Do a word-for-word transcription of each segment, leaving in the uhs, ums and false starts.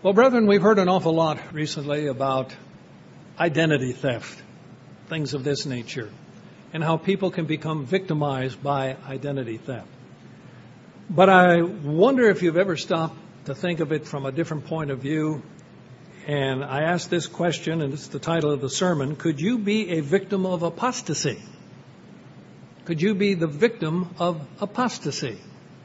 Well, brethren, we've heard an awful lot recently about identity theft, things of this nature, and how people can become victimized by identity theft. But I wonder if you've ever stopped to think of it from a different point of view. And I asked this question, and it's the title of the sermon: could you be a victim of apostasy? Could you be the victim of apostasy?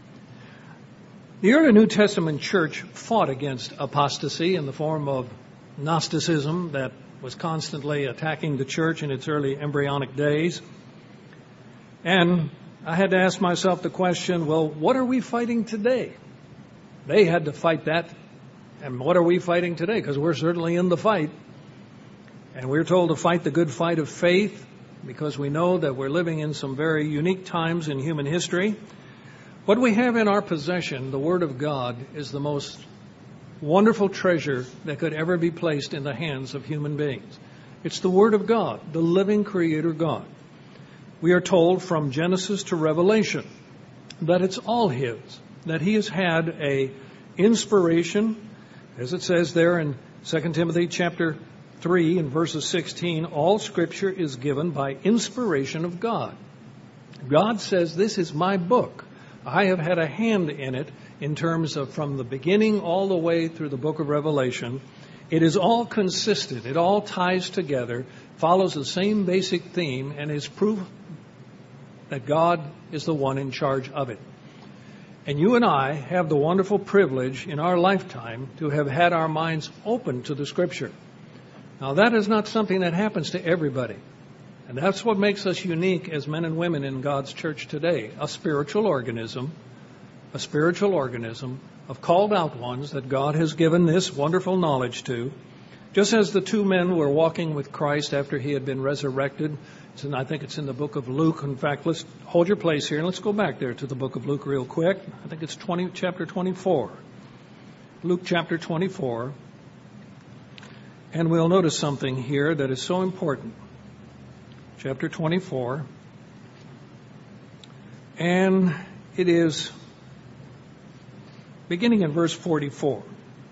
The early New Testament church fought against apostasy in the form of Gnosticism that was constantly attacking the church in its early embryonic days. And I had to ask myself the question, well, what are we fighting today? They had to fight that. And what are we fighting today? Because we're certainly in the fight. And we're told to fight the good fight of faith because we know that we're living in some very unique times in human history. What we have in our possession, the Word of God, is the most wonderful treasure that could ever be placed in the hands of human beings. It's the Word of God, the living Creator God. We are told from Genesis to Revelation that it's all His, that He has had a inspiration, as it says there in Second Timothy chapter three and verses sixteen, all Scripture is given by inspiration of God. God says, this is my book. I have had a hand in it in terms of from the beginning all the way through the book of Revelation. It is all consistent. It all ties together, follows the same basic theme, and is proof that God is the one in charge of it. And you and I have the wonderful privilege in our lifetime to have had our minds open to the Scripture. Now, that is not something that happens to everybody. And that's what makes us unique as men and women in God's church today. A spiritual organism, a spiritual organism of called out ones that God has given this wonderful knowledge to. Just as the two men were walking with Christ after He had been resurrected. And I think it's in the book of Luke. In fact, let's hold your place here and let's go back there to the book of Luke real quick. I think it's twenty, chapter twenty-four. Luke chapter twenty-four. And we'll notice something here that is so important. Chapter twenty-four. And it is beginning in verse forty-four.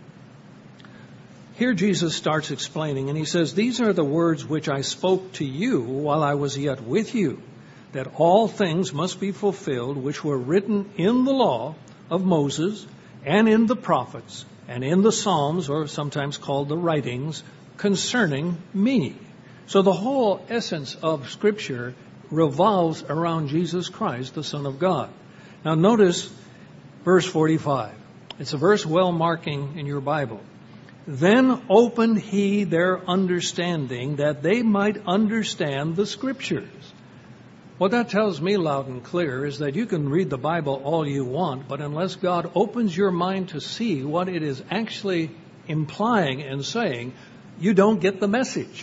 Here Jesus starts explaining, and He says, these are the words which I spoke to you while I was yet with you, that all things must be fulfilled which were written in the law of Moses and in the prophets and in the Psalms, or sometimes called the writings, concerning me. So the whole essence of Scripture revolves around Jesus Christ, the Son of God. Now notice verse forty-five. It's a verse well marking in your Bible. Then opened He their understanding that they might understand the Scriptures. What that tells me loud and clear is that you can read the Bible all you want, but unless God opens your mind to see what it is actually implying and saying, you don't get the message.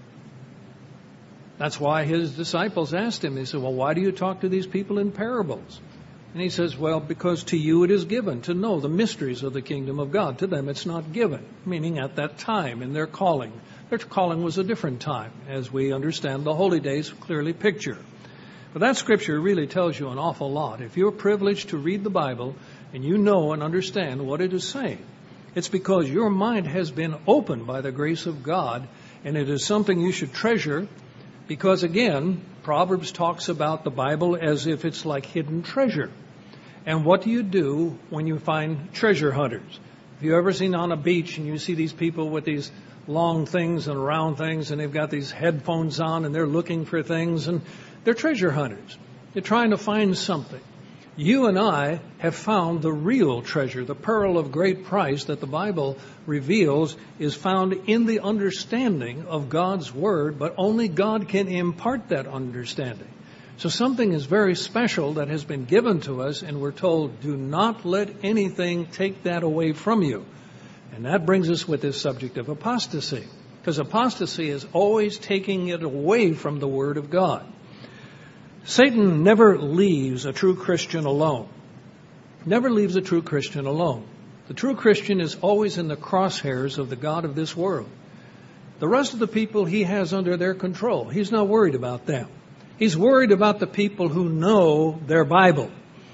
That's why His disciples asked Him, they said, well, why do you talk to these people in parables? And He says, well, because to you it is given to know the mysteries of the kingdom of God. To them it's not given, meaning at that time in their calling. Their calling was a different time, as we understand the holy days clearly picture. But that Scripture really tells you an awful lot. If you're privileged to read the Bible and you know and understand what it is saying, it's because your mind has been opened by the grace of God, and it is something you should treasure. Because again, Proverbs talks about the Bible as if it's like hidden treasure. And what do you do when you find treasure hunters? Have you ever seen on a beach and you see these people with these long things and round things, and they've got these headphones on and they're looking for things, and they're treasure hunters. They're trying to find something. You and I have found the real treasure, the pearl of great price that the Bible reveals is found in the understanding of God's Word, but only God can impart that understanding. So something is very special that has been given to us, and we're told, do not let anything take that away from you. And that brings us with this subject of apostasy, because apostasy is always taking it away from the Word of God. Satan never leaves a true Christian alone. Never leaves a true Christian alone. The true Christian is always in the crosshairs of the God of this world. The rest of the people He has under their control. He's not worried about them. He's worried about the people who know their Bible,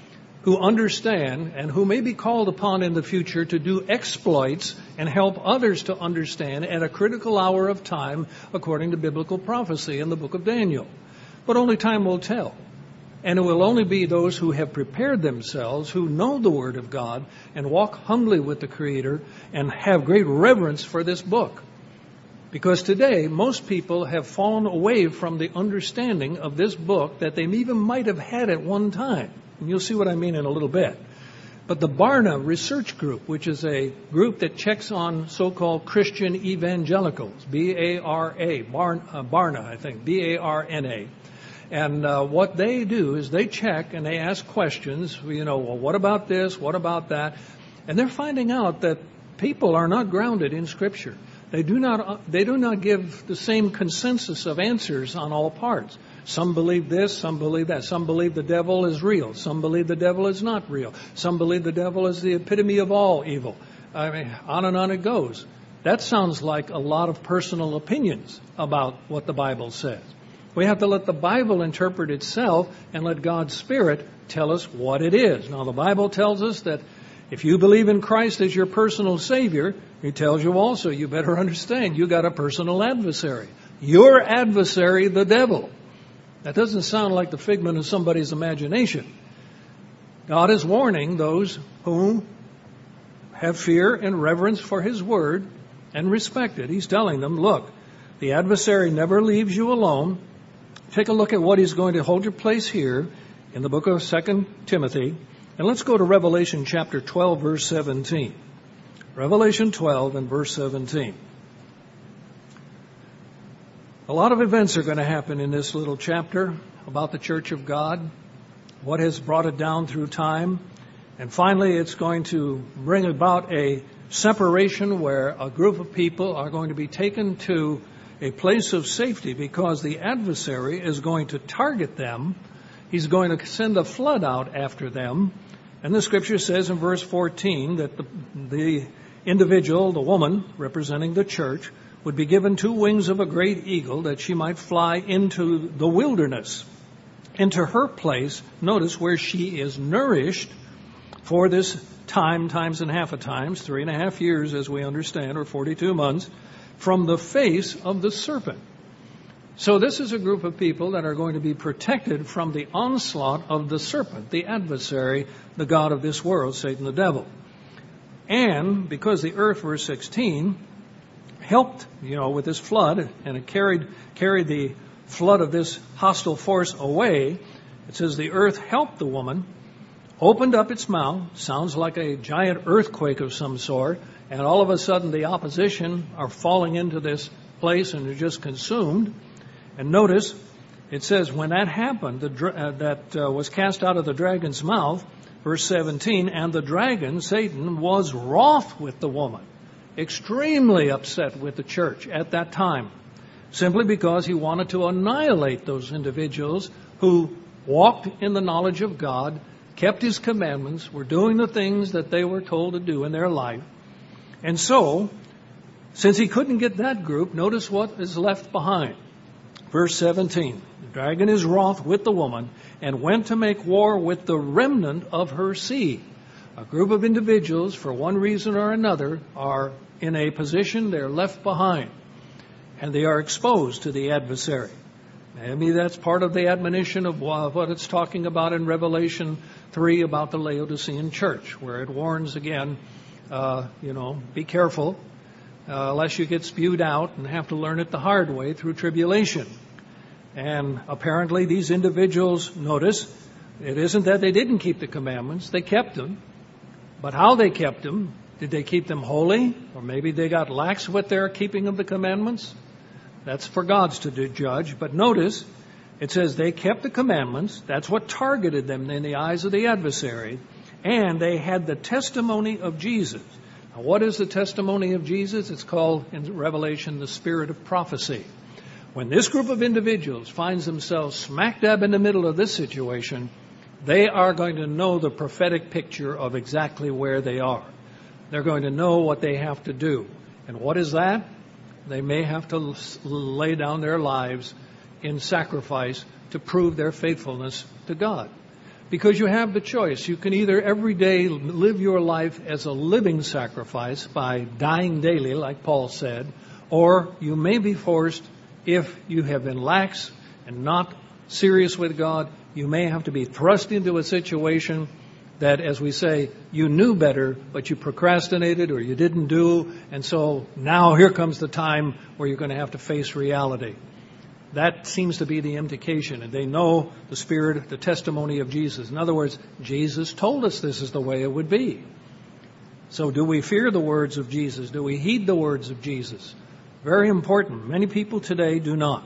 who understand and who may be called upon in the future to do exploits and help others to understand at a critical hour of time according to biblical prophecy in the book of Daniel. But only time will tell. And it will only be those who have prepared themselves, who know the Word of God and walk humbly with the Creator and have great reverence for this book. Because today, most people have fallen away from the understanding of this book that they even might have had at one time. And you'll see what I mean in a little bit. But the Barna Research Group, which is a group that checks on so-called Christian evangelicals, B A R A, Barn, uh, Barna, I think, B A R N A. And uh, what they do is they check and they ask questions, you know, well, what about this? What about that? And they're finding out that people are not grounded in Scripture. They do not, they do not give the same consensus of answers on all parts. Some believe this, some believe that. Some believe the devil is real. Some believe the devil is not real. Some believe the devil is the epitome of all evil. I mean, on and on it goes. That sounds like a lot of personal opinions about what the Bible says. We have to let the Bible interpret itself and let God's Spirit tell us what it is. Now, the Bible tells us that if you believe in Christ as your personal Savior, He tells you also, you better understand, you got a personal adversary. Your adversary, the devil. That doesn't sound like the figment of somebody's imagination. God is warning those who have fear and reverence for His Word and respect it. He's telling them, look, the adversary never leaves you alone. Take a look at what he's going to hold your place here in the book of Second Timothy. And let's go to Revelation chapter twelve, verse seventeen. Revelation twelve and verse seventeen. A lot of events are going to happen in this little chapter about the Church of God, what has brought it down through time. And finally, it's going to bring about a separation where a group of people are going to be taken to a place of safety because the adversary is going to target them. He's going to send a flood out after them. And the scripture says in verse fourteen that the, the individual, the woman representing the church, would be given two wings of a great eagle that she might fly into the wilderness, into her place, notice, where she is nourished for this time, times and half a times, three and a half years as we understand, or forty-two months, from the face of the serpent. So this is a group of people that are going to be protected from the onslaught of the serpent, the adversary, the god of this world, Satan the devil. And because the earth, verse sixteen, helped, you know, with this flood, and it carried carried the flood of this hostile force away, it says the earth helped the woman, opened up its mouth, sounds like a giant earthquake of some sort, and all of a sudden the opposition are falling into this place and are just consumed. And notice, it says when that happened, the, uh, that uh, was cast out of the dragon's mouth, verse seventeen, and the dragon, Satan, was wroth with the woman, extremely upset with the church at that time, simply because he wanted to annihilate those individuals who walked in the knowledge of God, kept His commandments, were doing the things that they were told to do in their life. And so, since he couldn't get that group, notice what is left behind. Verse seventeen, the dragon is wroth with the woman and went to make war with the remnant of her seed. A group of individuals, for one reason or another, are in a position they're left behind. And they are exposed to the adversary. Maybe that's part of the admonition of what it's talking about in Revelation three about the Laodicean church, where it warns again, uh, you know, be careful, uh, lest you get spewed out and have to learn it the hard way through tribulation. And apparently these individuals, notice, it isn't that they didn't keep the commandments, they kept them. But how they kept them, did they keep them holy? Or maybe they got lax with their keeping of the commandments? That's for God's to do, judge. But notice, it says they kept the commandments. That's what targeted them in the eyes of the adversary. And they had the testimony of Jesus. Now, what is the testimony of Jesus? It's called in Revelation the spirit of prophecy. When this group of individuals finds themselves smack dab in the middle of this situation, they are going to know the prophetic picture of exactly where they are. They're going to know what they have to do. And what is that? They may have to lay down their lives in sacrifice to prove their faithfulness to God. Because you have the choice. You can either every day live your life as a living sacrifice by dying daily, like Paul said, or you may be forced, if you have been lax and not serious with God, you may have to be thrust into a situation that, as we say, you knew better, but you procrastinated or you didn't do, and so now here comes the time where you're going to have to face reality. That seems to be the indication, and they know the Spirit, the testimony of Jesus. In other words, Jesus told us this is the way it would be. So do we fear the words of Jesus? Do we heed the words of Jesus? Very important. Many people today do not.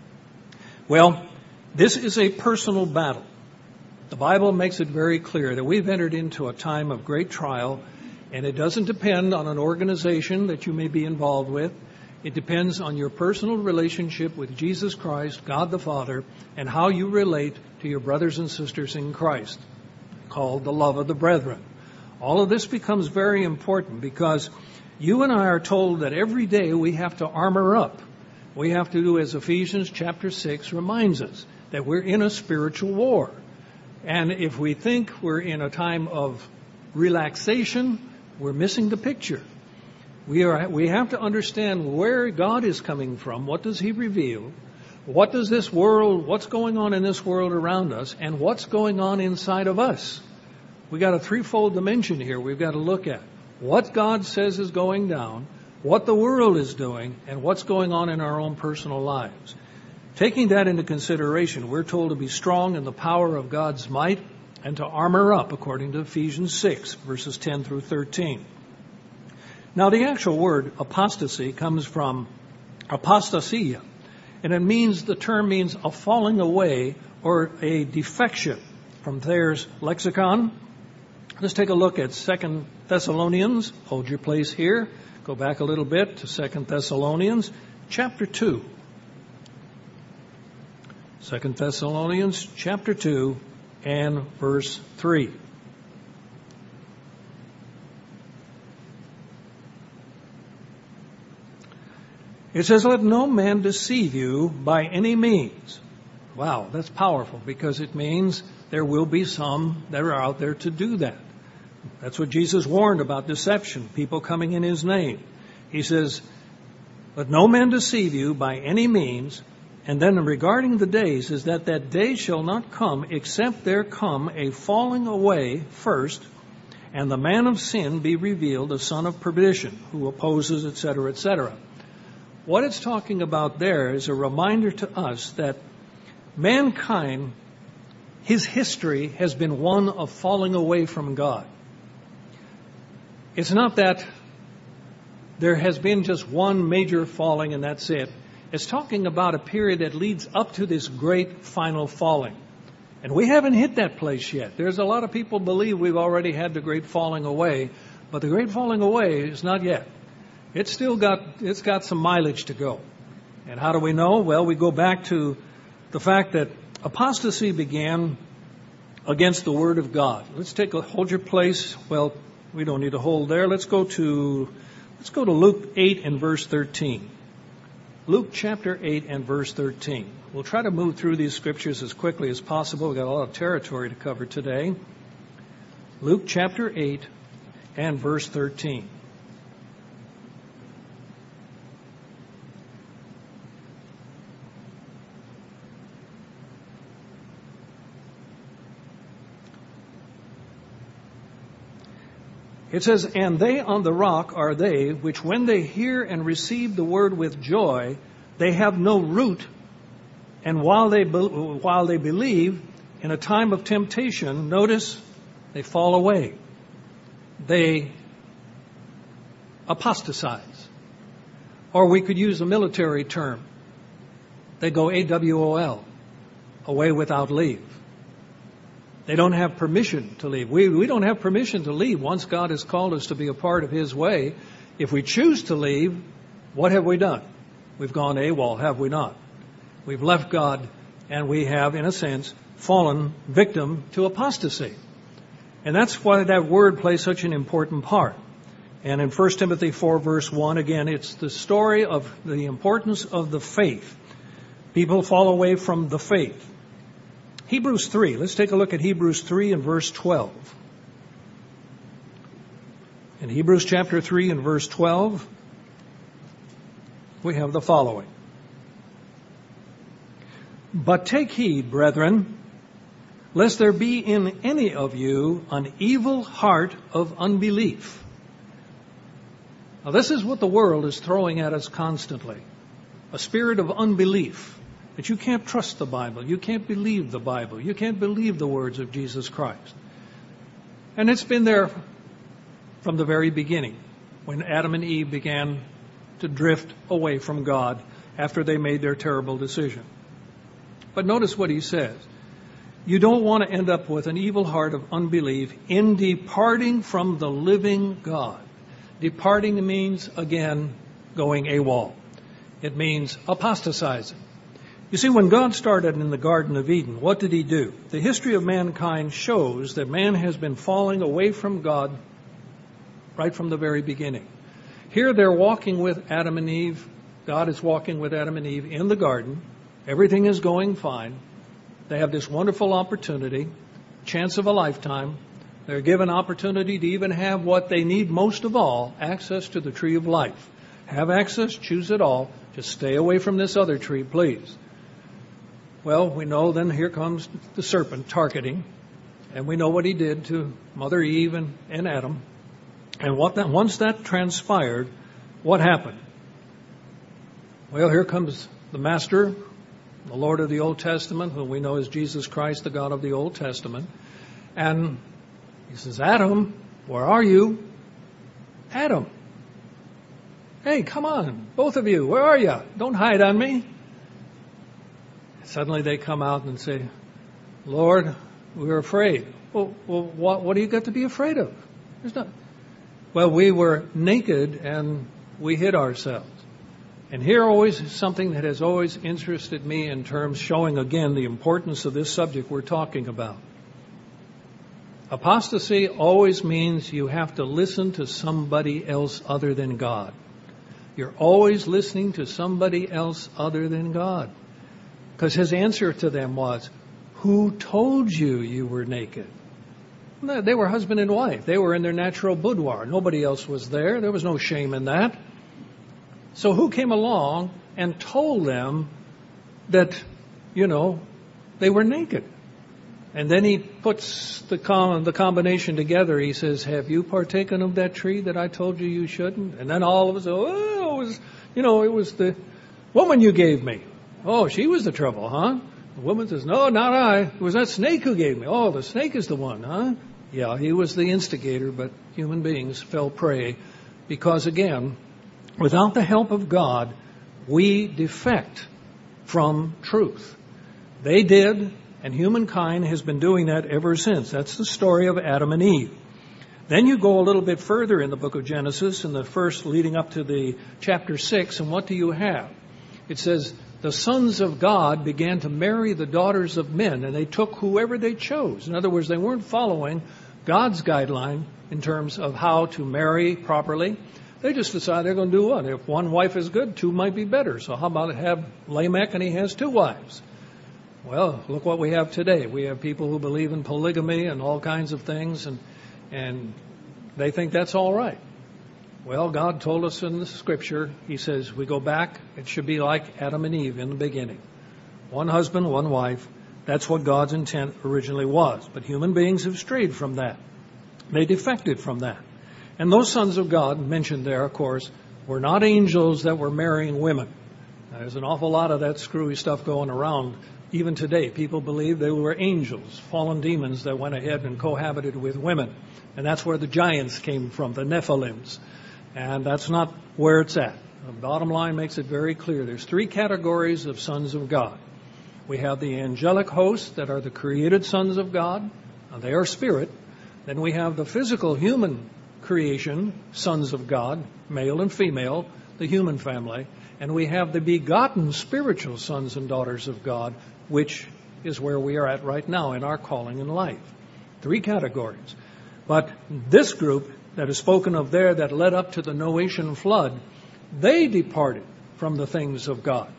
Well, this is a personal battle. The Bible makes it very clear that we've entered into a time of great trial, and it doesn't depend on an organization that you may be involved with. It depends on your personal relationship with Jesus Christ, God the Father, and how you relate to your brothers and sisters in Christ, called the love of the brethren. All of this becomes very important because you and I are told that every day we have to armor up. We have to do as Ephesians chapter six reminds us, that we're in a spiritual war. And if we think we're in a time of relaxation, we're missing the picture. We are, we have to understand where God is coming from. What does He reveal? What does this world, what's going on in this world around us, and what's going on inside of us? We got a threefold dimension here we've got to look at. What God says is going down, what the world is doing, and what's going on in our own personal lives. Taking that into consideration, we're told to be strong in the power of God's might and to armor up, according to Ephesians six, verses ten through thirteen. Now, the actual word apostasy comes from apostasia, and it means, the term means a falling away or a defection. From Thayer's lexicon, let's take a look at Second Thessalonians. Hold your place here. Go back a little bit to Second Thessalonians, chapter two. Second Thessalonians, chapter two, and verse three. It says, let no man deceive you by any means. Wow, that's powerful, because it means there will be some that are out there to do that. That's what Jesus warned about, deception, people coming in His name. He says, let no man deceive you by any means. And then regarding the days is that that day shall not come except there come a falling away first, and the man of sin be revealed, the son of perdition, who opposes, et cetera, et cetera. What it's talking about there is a reminder to us that mankind, his history has been one of falling away from God. It's not that there has been just one major falling and that's it. It's talking about a period that leads up to this great final falling. And we haven't hit that place yet. There's a lot of people believe we've already had the great falling away, but the great falling away is not yet. It's still got, it's got some mileage to go. And how do we know? Well, we go back to the fact that apostasy began against the Word of God. Let's take a, hold your place. Well, we don't need to hold there. Let's go to, let's go to Luke eight and verse thirteen. Luke chapter eight and verse thirteen. We'll try to move through these scriptures as quickly as possible. We've got a lot of territory to cover today. Luke chapter eight and verse thirteen. It says, and they on the rock are they, which when they hear and receive the word with joy, they have no root, and while they be, while they believe, in a time of temptation, notice, they fall away. They apostatize. Or we could use a military term. They go A W O L, away without leave. They don't have permission to leave. We, we don't have permission to leave once God has called us to be a part of His way. If we choose to leave, what have we done? We've gone AWOL, have we not? We've left God, and we have, in a sense, fallen victim to apostasy. And that's why that word plays such an important part. And in First Timothy four, verse one, again, it's the story of the importance of the faith. People fall away from the faith. Hebrews three. Let's take a look at Hebrews three and verse twelve. In Hebrews chapter three and verse twelve, we have the following. But take heed, brethren, lest there be in any of you an evil heart of unbelief. Now, this is what the world is throwing at us constantly. A spirit of unbelief. That you can't trust the Bible. You can't believe the Bible. You can't believe the words of Jesus Christ. And it's been there from the very beginning, when Adam and Eve began to drift away from God after they made their terrible decision. But notice what he says. You don't want to end up with an evil heart of unbelief in departing from the living God. Departing means, again, going AWOL. It means apostatizing. You see, when God started in the Garden of Eden, what did he do? The history of mankind shows that man has been falling away from God right from the very beginning. Here they're walking with Adam and Eve. God is walking with Adam and Eve in the garden. Everything is going fine. They have this wonderful opportunity, chance of a lifetime. They're given opportunity to even have what they need most of all, access to the tree of life. Have access, choose it all. Just stay away from this other tree, please. Well, we know then here comes the serpent targeting. And we know what he did to Mother Eve and, and Adam. And what that, once that transpired, what happened? Well, here comes the Master, the Lord of the Old Testament, who we know as Jesus Christ, the God of the Old Testament. And he says, Adam, where are you? Adam. Hey, come on, both of you, where are you? Don't hide on me. Suddenly they come out and say, Lord, we were afraid. Well, well what, what do you got to be afraid of? There's not. Well, we were naked and we hid ourselves. And here always is something that has always interested me in terms showing again the importance of this subject we're talking about. Apostasy always means you have to listen to somebody else other than God. You're always listening to somebody else other than God. Because his answer to them was, who told you you were naked? No, they were husband and wife. They were in their natural boudoir. Nobody else was there. There was no shame in that. So who came along and told them that, you know, they were naked? And then he puts the com- the combination together. He says, have you partaken of that tree that I told you you shouldn't? And then all of us, oh, it was, you know, it was the woman you gave me. Oh, she was the trouble, huh? The woman says, no, not I. It was that snake who gave me. Oh, the snake is the one, huh? Yeah, he was the instigator, but human beings fell prey because, again, without the help of God, we defect from truth. They did, and humankind has been doing that ever since. That's the story of Adam and Eve. Then you go a little bit further in the book of Genesis, in the first leading up to the chapter six, and what do you have? It says, the sons of God began to marry the daughters of men, and they took whoever they chose. In other words, they weren't following God's guideline in terms of how to marry properly. They just decided they're going to do one. If one wife is good, two might be better. So how about have Lamech and he has two wives? Well, look what we have today. We have people who believe in polygamy and all kinds of things, and and they think that's all right. Well, God told us in the Scripture, He says, we go back, it should be like Adam and Eve in the beginning. One husband, one wife. That's what God's intent originally was. But human beings have strayed from that. They defected from that. And those sons of God, mentioned there, of course, were not angels that were marrying women. There's an awful lot of that screwy stuff going around. Even today, people believe they were angels, fallen demons that went ahead and cohabited with women. And that's where the giants came from, the Nephilims. And that's not where it's at. The bottom line makes it very clear. There's three categories of sons of God. We have the angelic hosts that are the created sons of God. They are spirit. Then we have the physical human creation, sons of God, male and female, the human family. And we have the begotten spiritual sons and daughters of God, which is where we are at right now in our calling in life. Three categories. But this group that is spoken of there that led up to the Noachian flood, they departed from the things of God.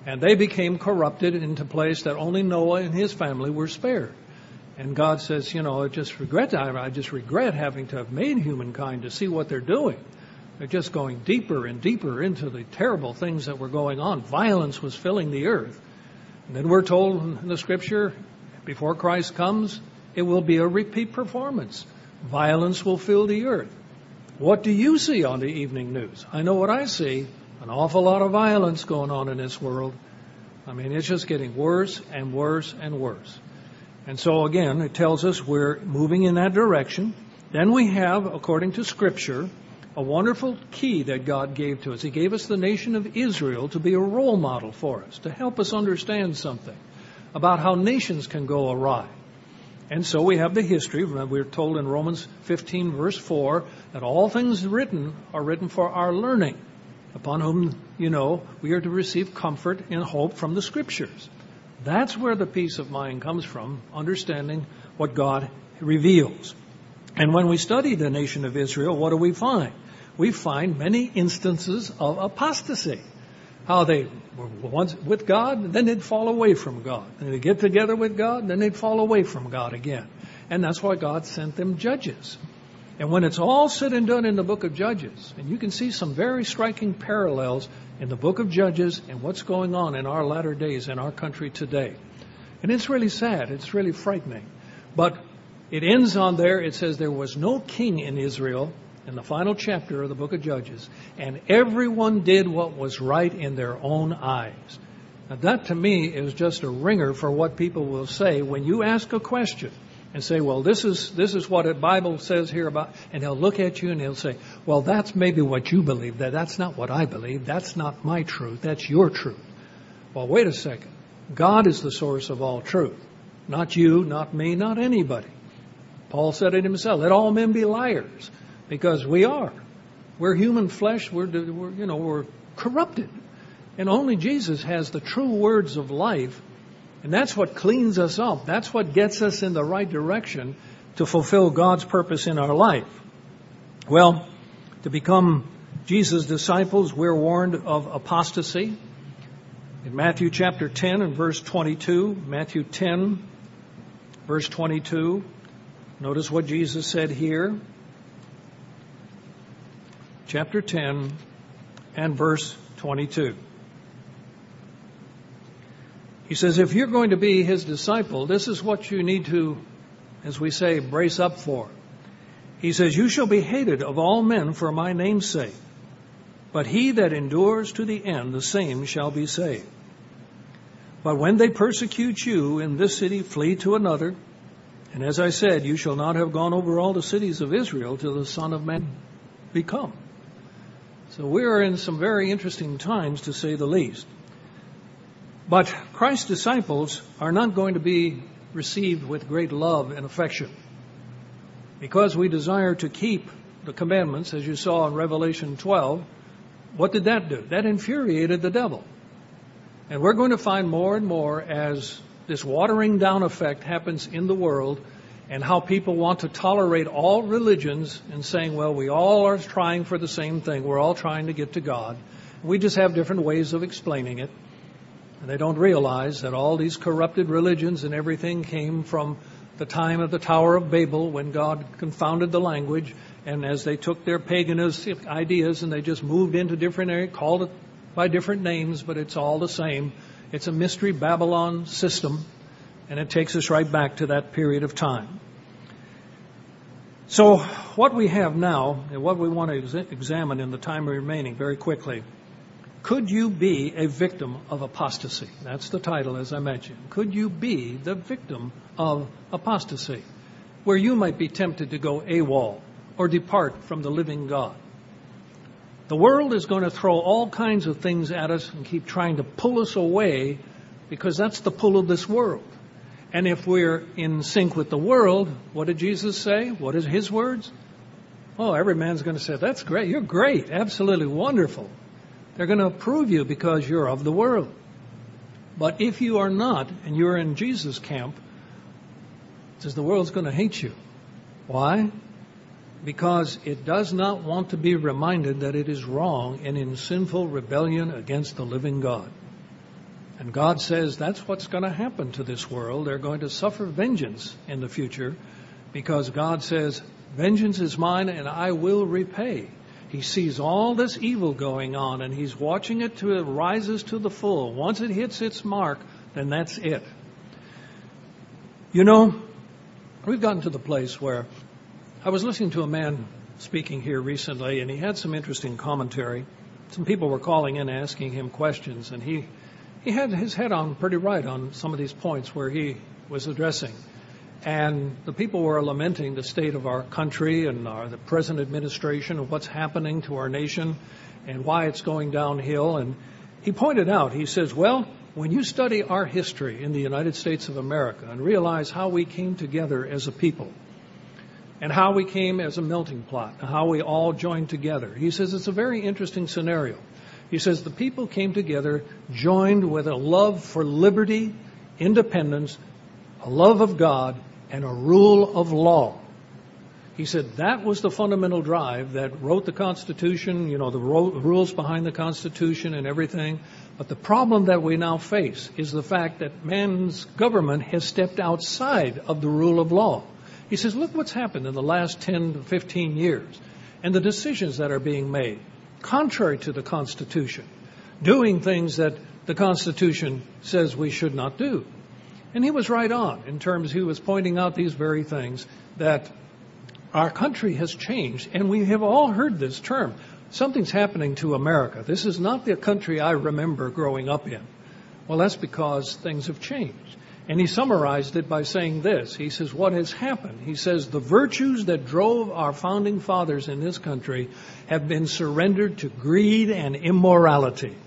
And they became corrupted into a place that only Noah and his family were spared. And God says, you know, I just regret I just regret having to have made humankind to see what they're doing. They're just going deeper and deeper into the terrible things that were going on. Violence was filling the earth. And then we're told in the Scripture, before Christ comes, it will be a repeat performance. Violence will fill the earth. What do you see on the evening news? I know what I see. An awful lot of violence going on in this world. I mean, it's just getting worse and worse and worse. And so again, it tells us we're moving in that direction. Then we have, according to Scripture, a wonderful key that God gave to us. He gave us the nation of Israel to be a role model for us, to help us understand something about how nations can go awry. And so we have the history. We're told in Romans fifteen, verse four, that all things written are written for our learning, upon whom, you know, we are to receive comfort and hope from the Scriptures. That's where the peace of mind comes from, understanding what God reveals. And when we study the nation of Israel, what do we find? We find many instances of apostasy. How they were once with God, then they'd fall away from God. And they'd get together with God, then they'd fall away from God again. And that's why God sent them judges. And when it's all said and done in the book of Judges, and you can see some very striking parallels in the book of Judges and what's going on in our latter days in our country today. And it's really sad. It's really frightening. But it ends on there. It says there was no king in Israel in the final chapter of the book of Judges, and everyone did what was right in their own eyes. Now that to me is just a ringer for what people will say when you ask a question and say, well, this is this is what the Bible says here about, and he'll look at you and he'll say, well, that's maybe what you believe. That that's not what I believe. That's not my truth. That's your truth. Well, wait a second. God is the source of all truth. Not you, not me, not anybody. Paul said it himself. Let all men be liars, because we are. We're human flesh. We're, we're you know, we're corrupted. And only Jesus has the true words of life. And that's what cleans us up. That's what gets us in the right direction to fulfill God's purpose in our life. Well, to become Jesus' disciples, we're warned of apostasy. In Matthew chapter ten and verse twenty-two, Matthew ten, verse twenty-two, notice what Jesus said here. Chapter ten and verse twenty-two. He says, if you're going to be his disciple, this is what you need to, as we say, brace up for. He says, you shall be hated of all men for my name's sake, but he that endures to the end, the same shall be saved. But when they persecute you in this city, flee to another. And as I said, you shall not have gone over all the cities of Israel till the Son of Man be come. So we are in some very interesting times, to say the least. But Christ's disciples are not going to be received with great love and affection, because we desire to keep the commandments, as you saw in Revelation twelve. What did that do? That infuriated the devil. And we're going to find more and more as this watering down effect happens in the world, and how people want to tolerate all religions and saying, well, we all are trying for the same thing. We're all trying to get to God. We just have different ways of explaining it. And they don't realize that all these corrupted religions and everything came from the time of the Tower of Babel, when God confounded the language. And as they took their paganistic ideas and they just moved into different areas, called it by different names, but it's all the same. It's a mystery Babylon system, and it takes us right back to that period of time. So what we have now, and what we want to ex- examine in the time remaining very quickly, could you be a victim of apostasy? That's the title, as I mentioned. Could you be the victim of apostasy, where you might be tempted to go AWOL or depart from the living God? The world is going to throw all kinds of things at us and keep trying to pull us away, because that's the pull of this world. And if we're in sync with the world, what did Jesus say? What is his words? Oh, every man's going to say, that's great. You're great. Absolutely wonderful. They're going to approve you because you're of the world. But if you are not, and you're in Jesus' camp, it says the world's going to hate you. Why? Because it does not want to be reminded that it is wrong and in sinful rebellion against the living God. And God says that's what's going to happen to this world. They're going to suffer vengeance in the future because God says, vengeance is mine and I will repay. He sees all this evil going on and he's watching it till it rises to the full. Once it hits its mark, then that's it. You know, we've gotten to the place where I was listening to a man speaking here recently, and he had some interesting commentary. Some people were calling in asking him questions, and he he had his head on pretty right on some of these points where he was addressing. And the people were lamenting the state of our country and our, the present administration and what's happening to our nation and why it's going downhill. And he pointed out, he says, well, when you study our history in the United States of America and realize how we came together as a people, and how we came as a melting pot, and how we all joined together. He says it's a very interesting scenario. He says the people came together, joined with a love for liberty, independence, a love of God, and a rule of law. He said that was the fundamental drive that wrote the Constitution, you know, the ro- rules behind the Constitution and everything. But the problem that we now face is the fact that man's government has stepped outside of the rule of law. He says, look what's happened in the last ten to fifteen years and the decisions that are being made contrary to the Constitution, doing things that the Constitution says we should not do. And he was right on in terms, he was pointing out these very things, that our country has changed. And we have all heard this term. Something's happening to America. This is not the country I remember growing up in. Well, that's because things have changed. And he summarized it by saying this. He says, what has happened? He says, the virtues that drove our founding fathers in this country have been surrendered to greed and immorality.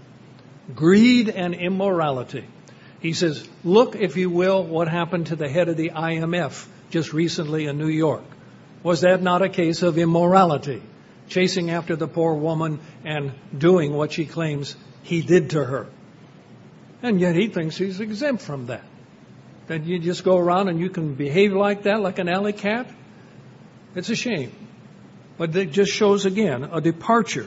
Greed and immorality. He says, look, if you will, what happened to the head of the I M F just recently in New York. Was that not a case of immorality? Chasing after the poor woman and doing what she claims he did to her. And yet he thinks he's exempt from that. That you just go around and you can behave like that, like an alley cat? It's a shame. But it just shows again a departure.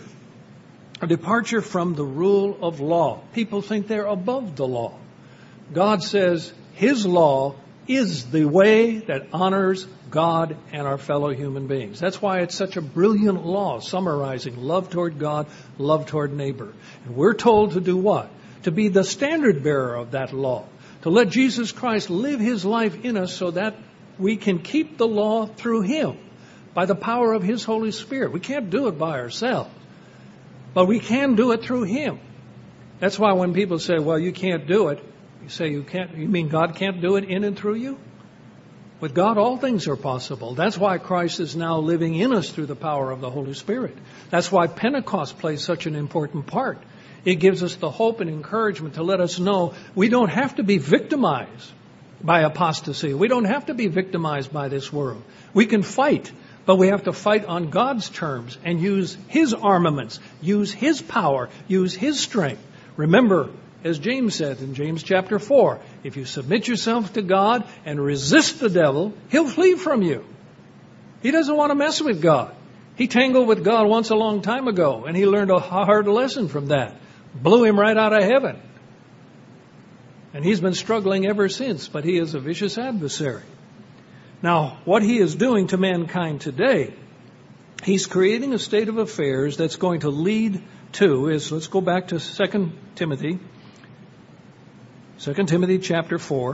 A departure from the rule of law. People think they're above the law. God says His law is the way that honors God and our fellow human beings. That's why it's such a brilliant law, summarizing love toward God, love toward neighbor. And we're told to do what? To be the standard bearer of that law. To let Jesus Christ live His life in us so that we can keep the law through Him by the power of His Holy Spirit. We can't do it by ourselves, but we can do it through Him. That's why when people say, well, you can't do it, you say you can't, you mean God can't do it in and through you? With God, all things are possible. That's why Christ is now living in us through the power of the Holy Spirit. That's why Pentecost plays such an important part. It gives us the hope and encouragement to let us know we don't have to be victimized by apostasy. We don't have to be victimized by this world. We can fight, but we have to fight on God's terms and use His armaments, use His power, use His strength. Remember, as James said in James chapter four, if you submit yourself to God and resist the devil, he'll flee from you. He doesn't want to mess with God. He tangled with God once a long time ago, and he learned a hard lesson from that. Blew him right out of heaven. And he's been struggling ever since, but he is a vicious adversary. Now, what he is doing to mankind today, he's creating a state of affairs that's going to lead to, is, let's go back to Second Timothy, Second Timothy chapter four,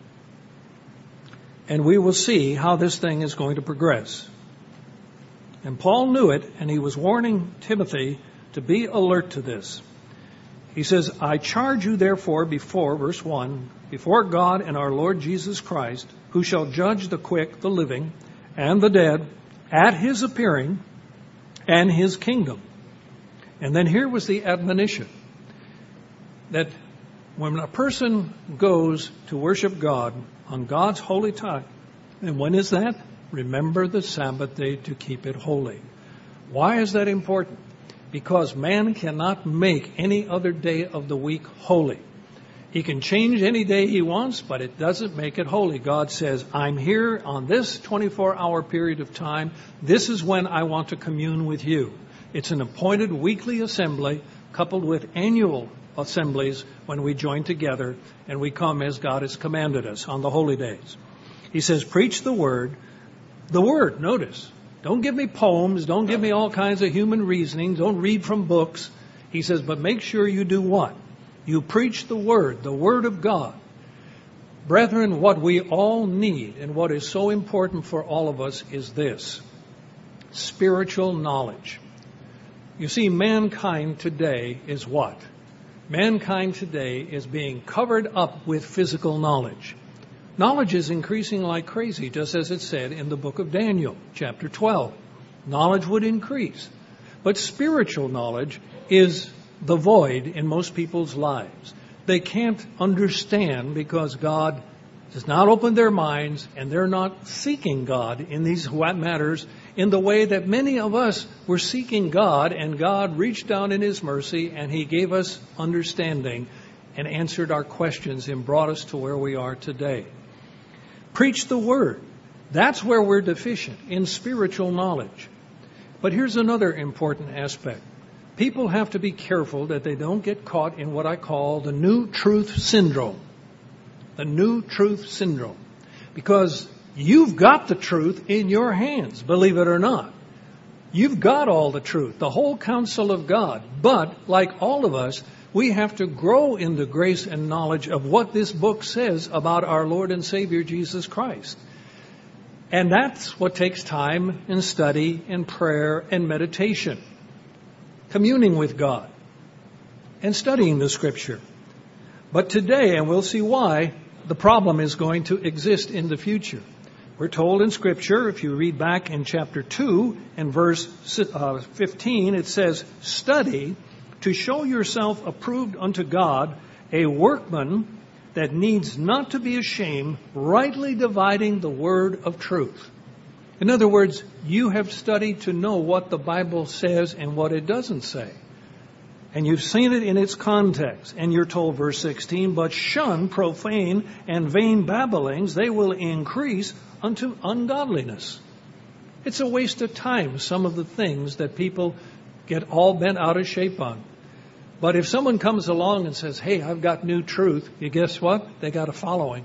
and we will see how this thing is going to progress. And Paul knew it, and he was warning Timothy to be alert to this. He says, I charge you therefore before, verse one, before God and our Lord Jesus Christ, who shall judge the quick, the living, and the dead, at His appearing and His kingdom. And then here was the admonition, that when a person goes to worship God on God's holy time, and when is that? Remember the Sabbath day to keep it holy. Why is that important? Because man cannot make any other day of the week holy. He can change any day he wants, but it doesn't make it holy. God says, I'm here on this twenty-four hour period of time. This is when I want to commune with you. It's an appointed weekly assembly coupled with annual assemblies when we join together and we come as God has commanded us on the holy days. He says, preach the word. The word, notice. Don't give me poems. Don't give me all kinds of human reasoning. Don't read from books. He says, but make sure you do what? You preach the word, the word of God. Brethren, what we all need and what is so important for all of us is this: spiritual knowledge. You see, mankind today is what? Mankind today is being covered up with physical knowledge. Knowledge is increasing like crazy, just as it said in the book of Daniel, chapter twelve. Knowledge would increase. But spiritual knowledge is the void in most people's lives. They can't understand because God does not open their minds, and they're not seeking God in these matters in the way that many of us were seeking God, and God reached down in His mercy and He gave us understanding and answered our questions and brought us to where we are today. Preach the word. That's where we're deficient, in spiritual knowledge. But here's another important aspect. People have to be careful that they don't get caught in what I call the new truth syndrome. The new truth syndrome. Because you've got the truth in your hands, believe it or not. You've got all the truth, the whole counsel of God. But, like all of us, we have to grow in the grace and knowledge of what this book says about our Lord and Savior Jesus Christ. And that's what takes time and study and prayer and meditation. Communing with God and studying the Scripture. But today, and we'll see why, the problem is going to exist in the future. We're told in Scripture, if you read back in chapter two and verse fifteen, it says, study to show yourself approved unto God, a workman that needs not to be ashamed, rightly dividing the word of truth. In other words, you have studied to know what the Bible says and what it doesn't say. And you've seen it in its context. And you're told, verse sixteen, but shun profane and vain babblings, they will increase unto ungodliness. It's a waste of time, some of the things that people get all bent out of shape on. But if someone comes along and says, hey, I've got new truth, you guess what? They got a following.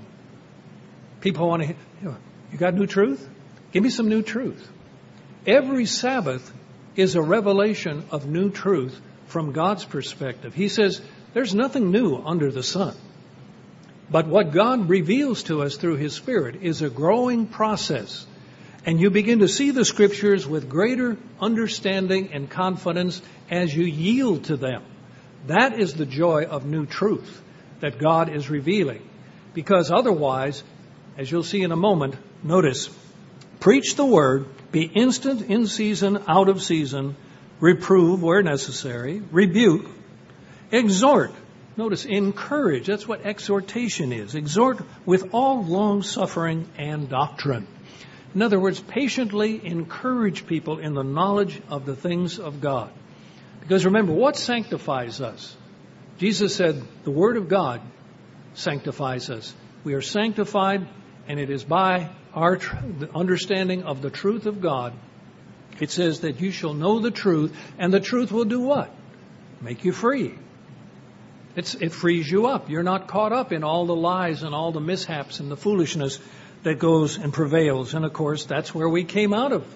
People want to hear, you got new truth? Give me some new truth. Every Sabbath is a revelation of new truth from God's perspective. He says, there's nothing new under the sun. But what God reveals to us through His Spirit is a growing process. And you begin to see the Scriptures with greater understanding and confidence as you yield to them. That is the joy of new truth that God is revealing. Because otherwise, as you'll see in a moment, notice, preach the word, be instant in season, out of season, reprove where necessary, rebuke, exhort. Notice, encourage. That's what exhortation is. Exhort with all long suffering and doctrine. In other words, patiently encourage people in the knowledge of the things of God. Because remember, what sanctifies us? Jesus said, the Word of God sanctifies us. We are sanctified, and it is by our tr- understanding of the truth of God. It says that you shall know the truth, and the truth will do what? Make you free. It's, it frees you up. You're not caught up in all the lies and all the mishaps and the foolishness that goes and prevails. And of course, that's where we came out of.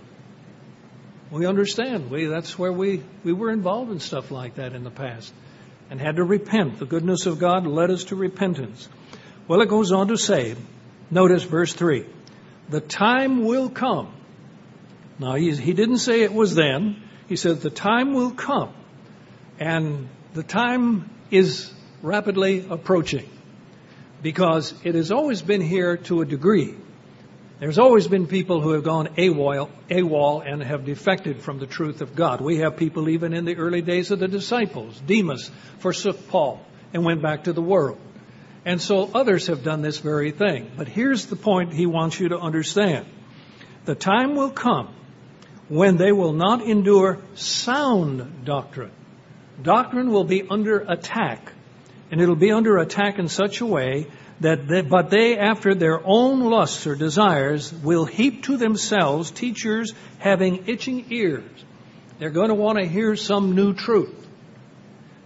We understand. We, that's where we, we were involved in stuff like that in the past and had to repent. The goodness of God led us to repentance. Well, it goes on to say, notice verse three, the time will come. Now, he, he didn't say it was then. He said the time will come. And the time is rapidly approaching because it has always been here to a degree. There's always been people who have gone AWOL, AWOL and have defected from the truth of God. We have people even in the early days of the disciples. Demas forsook Paul and went back to the world. And so others have done this very thing. But here's the point he wants you to understand. The time will come when they will not endure sound doctrine. Doctrine will be under attack. And it'll be under attack in such a way that they, but they, after their own lusts or desires, will heap to themselves teachers having itching ears. They're going to want to hear some new truth.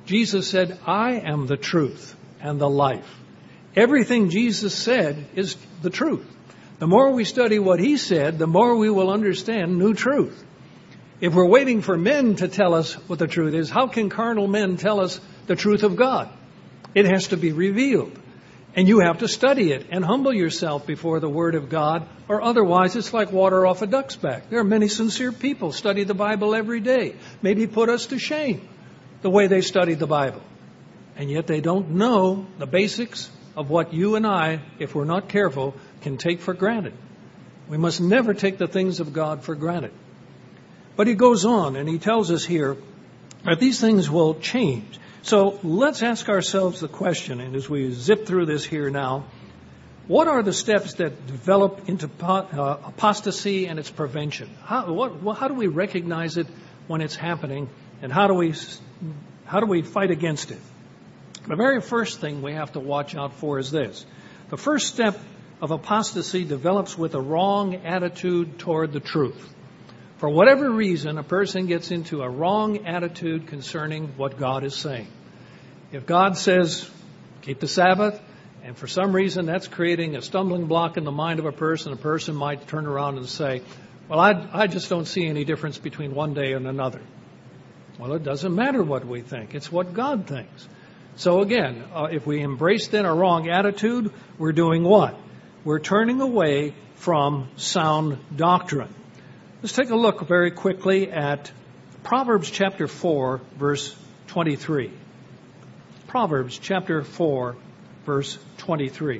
Jesus said, I am the truth and the life. Everything Jesus said is the truth. The more we study what he said, the more we will understand new truth. If we're waiting for men to tell us what the truth is, how can carnal men tell us the truth of God? It has to be revealed. And you have to study it and humble yourself before the Word of God, or otherwise it's like water off a duck's back. There are many sincere people study the Bible every day. Maybe put us to shame the way they study the Bible. And yet they don't know the basics of what you and I, if we're not careful, can take for granted. We must never take the things of God for granted. But he goes on and he tells us here that these things will change. So let's ask ourselves the question, and as we zip through this here now, what are the steps that develop into uh, apostasy and its prevention? How, what, how do we recognize it when it's happening, and how do we how do we fight against it? The very first thing we have to watch out for is this. The first step of apostasy develops with a wrong attitude toward the truth. For whatever reason, a person gets into a wrong attitude concerning what God is saying. If God says, keep the Sabbath, and for some reason that's creating a stumbling block in the mind of a person, a person might turn around and say, well, I, I just don't see any difference between one day and another. Well, it doesn't matter what we think. It's what God thinks. So again, uh, if we embrace then a wrong attitude, we're doing what? We're turning away from sound doctrine. Let's take a look very quickly at Proverbs chapter four, verse twenty-three. Proverbs chapter four, verse twenty-three.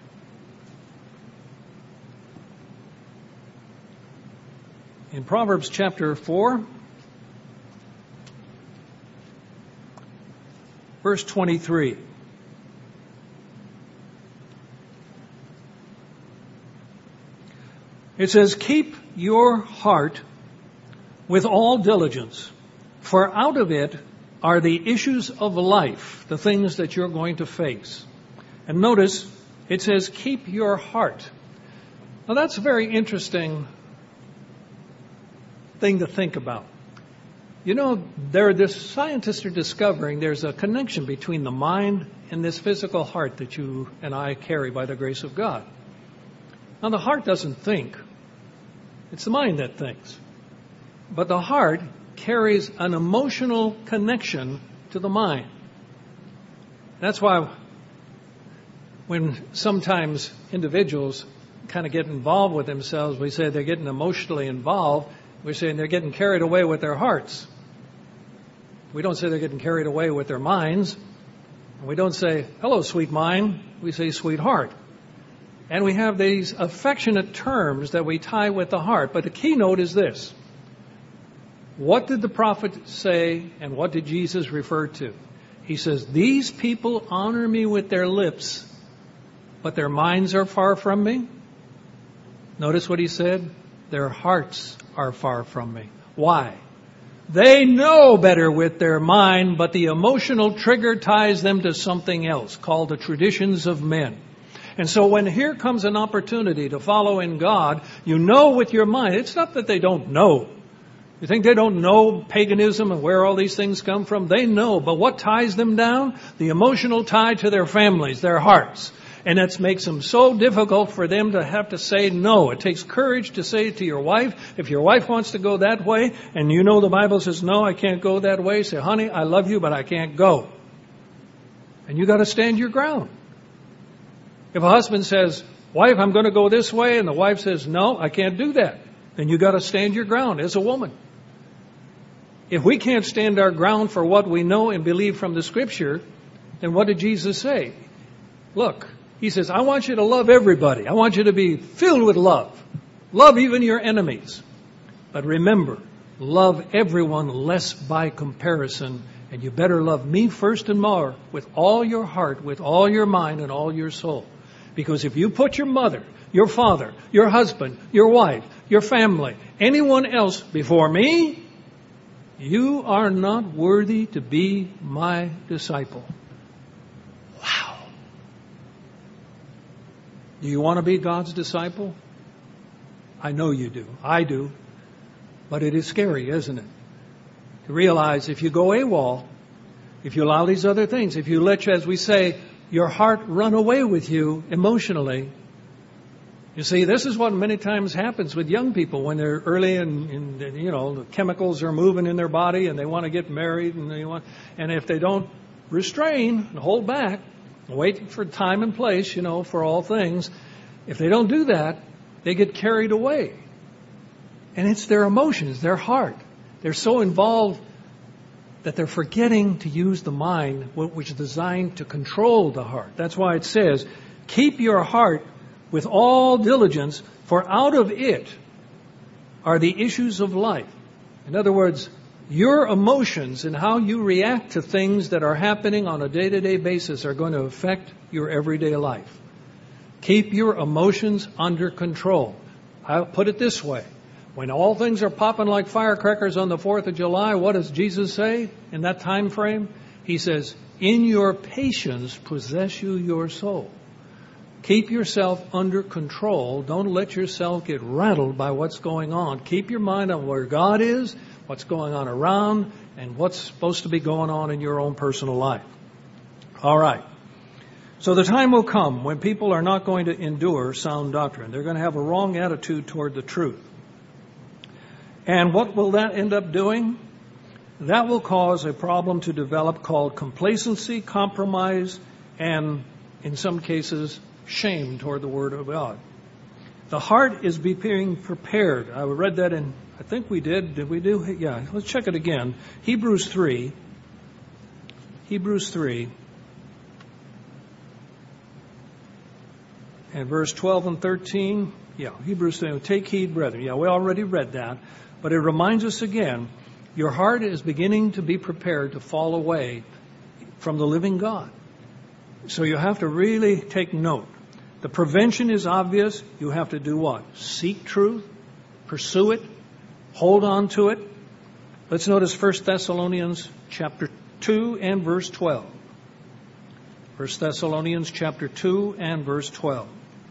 In Proverbs chapter four, verse twenty-three. It says, keep your heart with all diligence, for out of it are the issues of life, the things that you're going to face. And notice, it says, keep your heart. Now that's a very interesting thing to think about. You know, there, this scientists are discovering there's a connection between the mind and this physical heart that you and I carry by the grace of God. Now the heart doesn't think. It's the mind that thinks. But the heart carries an emotional connection to the mind. That's why when sometimes individuals kind of get involved with themselves, we say they're getting emotionally involved. We're saying they're getting carried away with their hearts. We don't say they're getting carried away with their minds. We don't say, hello, sweet mind. We say, sweetheart. And we have these affectionate terms that we tie with the heart. But the keynote is this. What did the prophet say and what did Jesus refer to? He says, these people honor me with their lips, but their minds are far from me. Notice what he said. Their hearts are far from me. Why? They know better with their mind, but the emotional trigger ties them to something else called the traditions of men. And so when here comes an opportunity to follow in God, you know with your mind, it's not that they don't know. You think they don't know paganism and where all these things come from? They know, but what ties them down? The emotional tie to their families, their hearts. And that makes them so difficult for them to have to say no. It takes courage to say to your wife, if your wife wants to go that way, and you know the Bible says, no, I can't go that way, say, honey, I love you, but I can't go. And you got to stand your ground. If a husband says, wife, I'm going to go this way, and the wife says, no, I can't do that, then you got to stand your ground as a woman. If we can't stand our ground for what we know and believe from the Scripture, then what did Jesus say? Look, he says, I want you to love everybody. I want you to be filled with love. Love even your enemies. But remember, love everyone less by comparison. And you better love me first and more with all your heart, with all your mind, and all your soul. Because if you put your mother, your father, your husband, your wife, your family, anyone else before me, you are not worthy to be my disciple. Wow. Do you want to be God's disciple? I know you do. I do. But it is scary, isn't it? To realize if you go AWOL, if you allow these other things, if you let, as we say, your heart run away with you emotionally. You see, this is what many times happens with young people when they're early and, and you know, the chemicals are moving in their body and they want to get married and they want, and if they don't restrain and hold back, wait for time and place, you know, for all things, if they don't do that, they get carried away. And it's their emotions, their heart. They're so involved that they're forgetting to use the mind, which is designed to control the heart. That's why it says, keep your heart with all diligence, for out of it are the issues of life. In other words, your emotions and how you react to things that are happening on a day-to-day basis are going to affect your everyday life. Keep your emotions under control. I'll put it this way. When all things are popping like firecrackers on the fourth of July, what does Jesus say in that time frame? He says, in your patience possess you your soul. Keep yourself under control. Don't let yourself get rattled by what's going on. Keep your mind on where God is, what's going on around, and what's supposed to be going on in your own personal life. All right. So the time will come when people are not going to endure sound doctrine. They're going to have a wrong attitude toward the truth. And what will that end up doing? That will cause a problem to develop called complacency, compromise, and in some cases, shame toward the Word of God. The heart is being prepared. I read that in, I think we did. Did we do? Yeah, let's check it again. Hebrews three. Hebrews three. And verse twelve and thirteen. Yeah, Hebrews three. Take heed, brethren. Yeah, we already read that. But it reminds us again, your heart is beginning to be prepared to fall away from the living God. So you have to really take note. The prevention is obvious. You have to do what? Seek truth, pursue it, hold on to it. Let's notice First Thessalonians chapter two and verse twelve. First Thessalonians chapter two and verse twelve.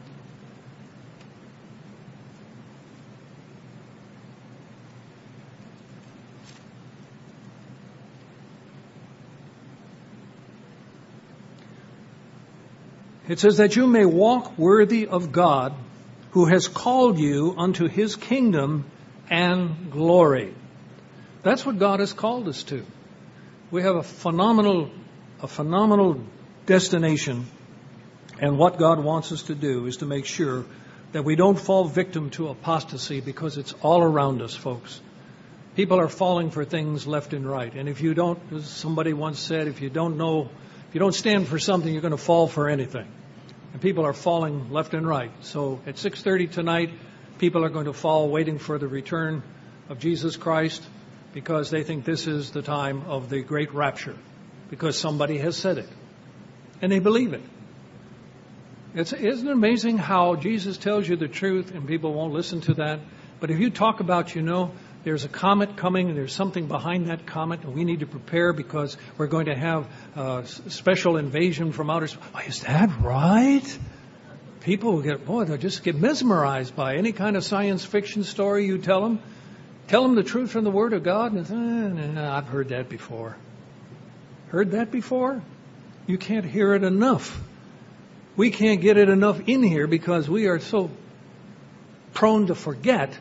It says that you may walk worthy of God, who has called you unto His kingdom and glory. That's what God has called us to. We have a phenomenal, a phenomenal destination, and what God wants us to do is to make sure that we don't fall victim to apostasy, because it's all around us, folks. People are falling for things left and right, and if you don't, as somebody once said, if you don't know, if you don't stand for something, you're going to fall for anything. And people are falling left and right. So at six thirty tonight, people are going to fall waiting for the return of Jesus Christ, because they think this is the time of the great rapture, because somebody has said it. And they believe it. It's, isn't it amazing how Jesus tells you the truth and people won't listen to that? But if you talk about, you know, there's a comet coming and there's something behind that comet and we need to prepare because we're going to have a special invasion from outer space. Oh, is that right? People will get, boy, they'll just get mesmerized by any kind of science fiction story you tell them. Tell them the truth from the Word of God, and eh, nah, I've heard that before. Heard that before? You can't hear it enough. We can't get it enough in here because we are so prone to forget.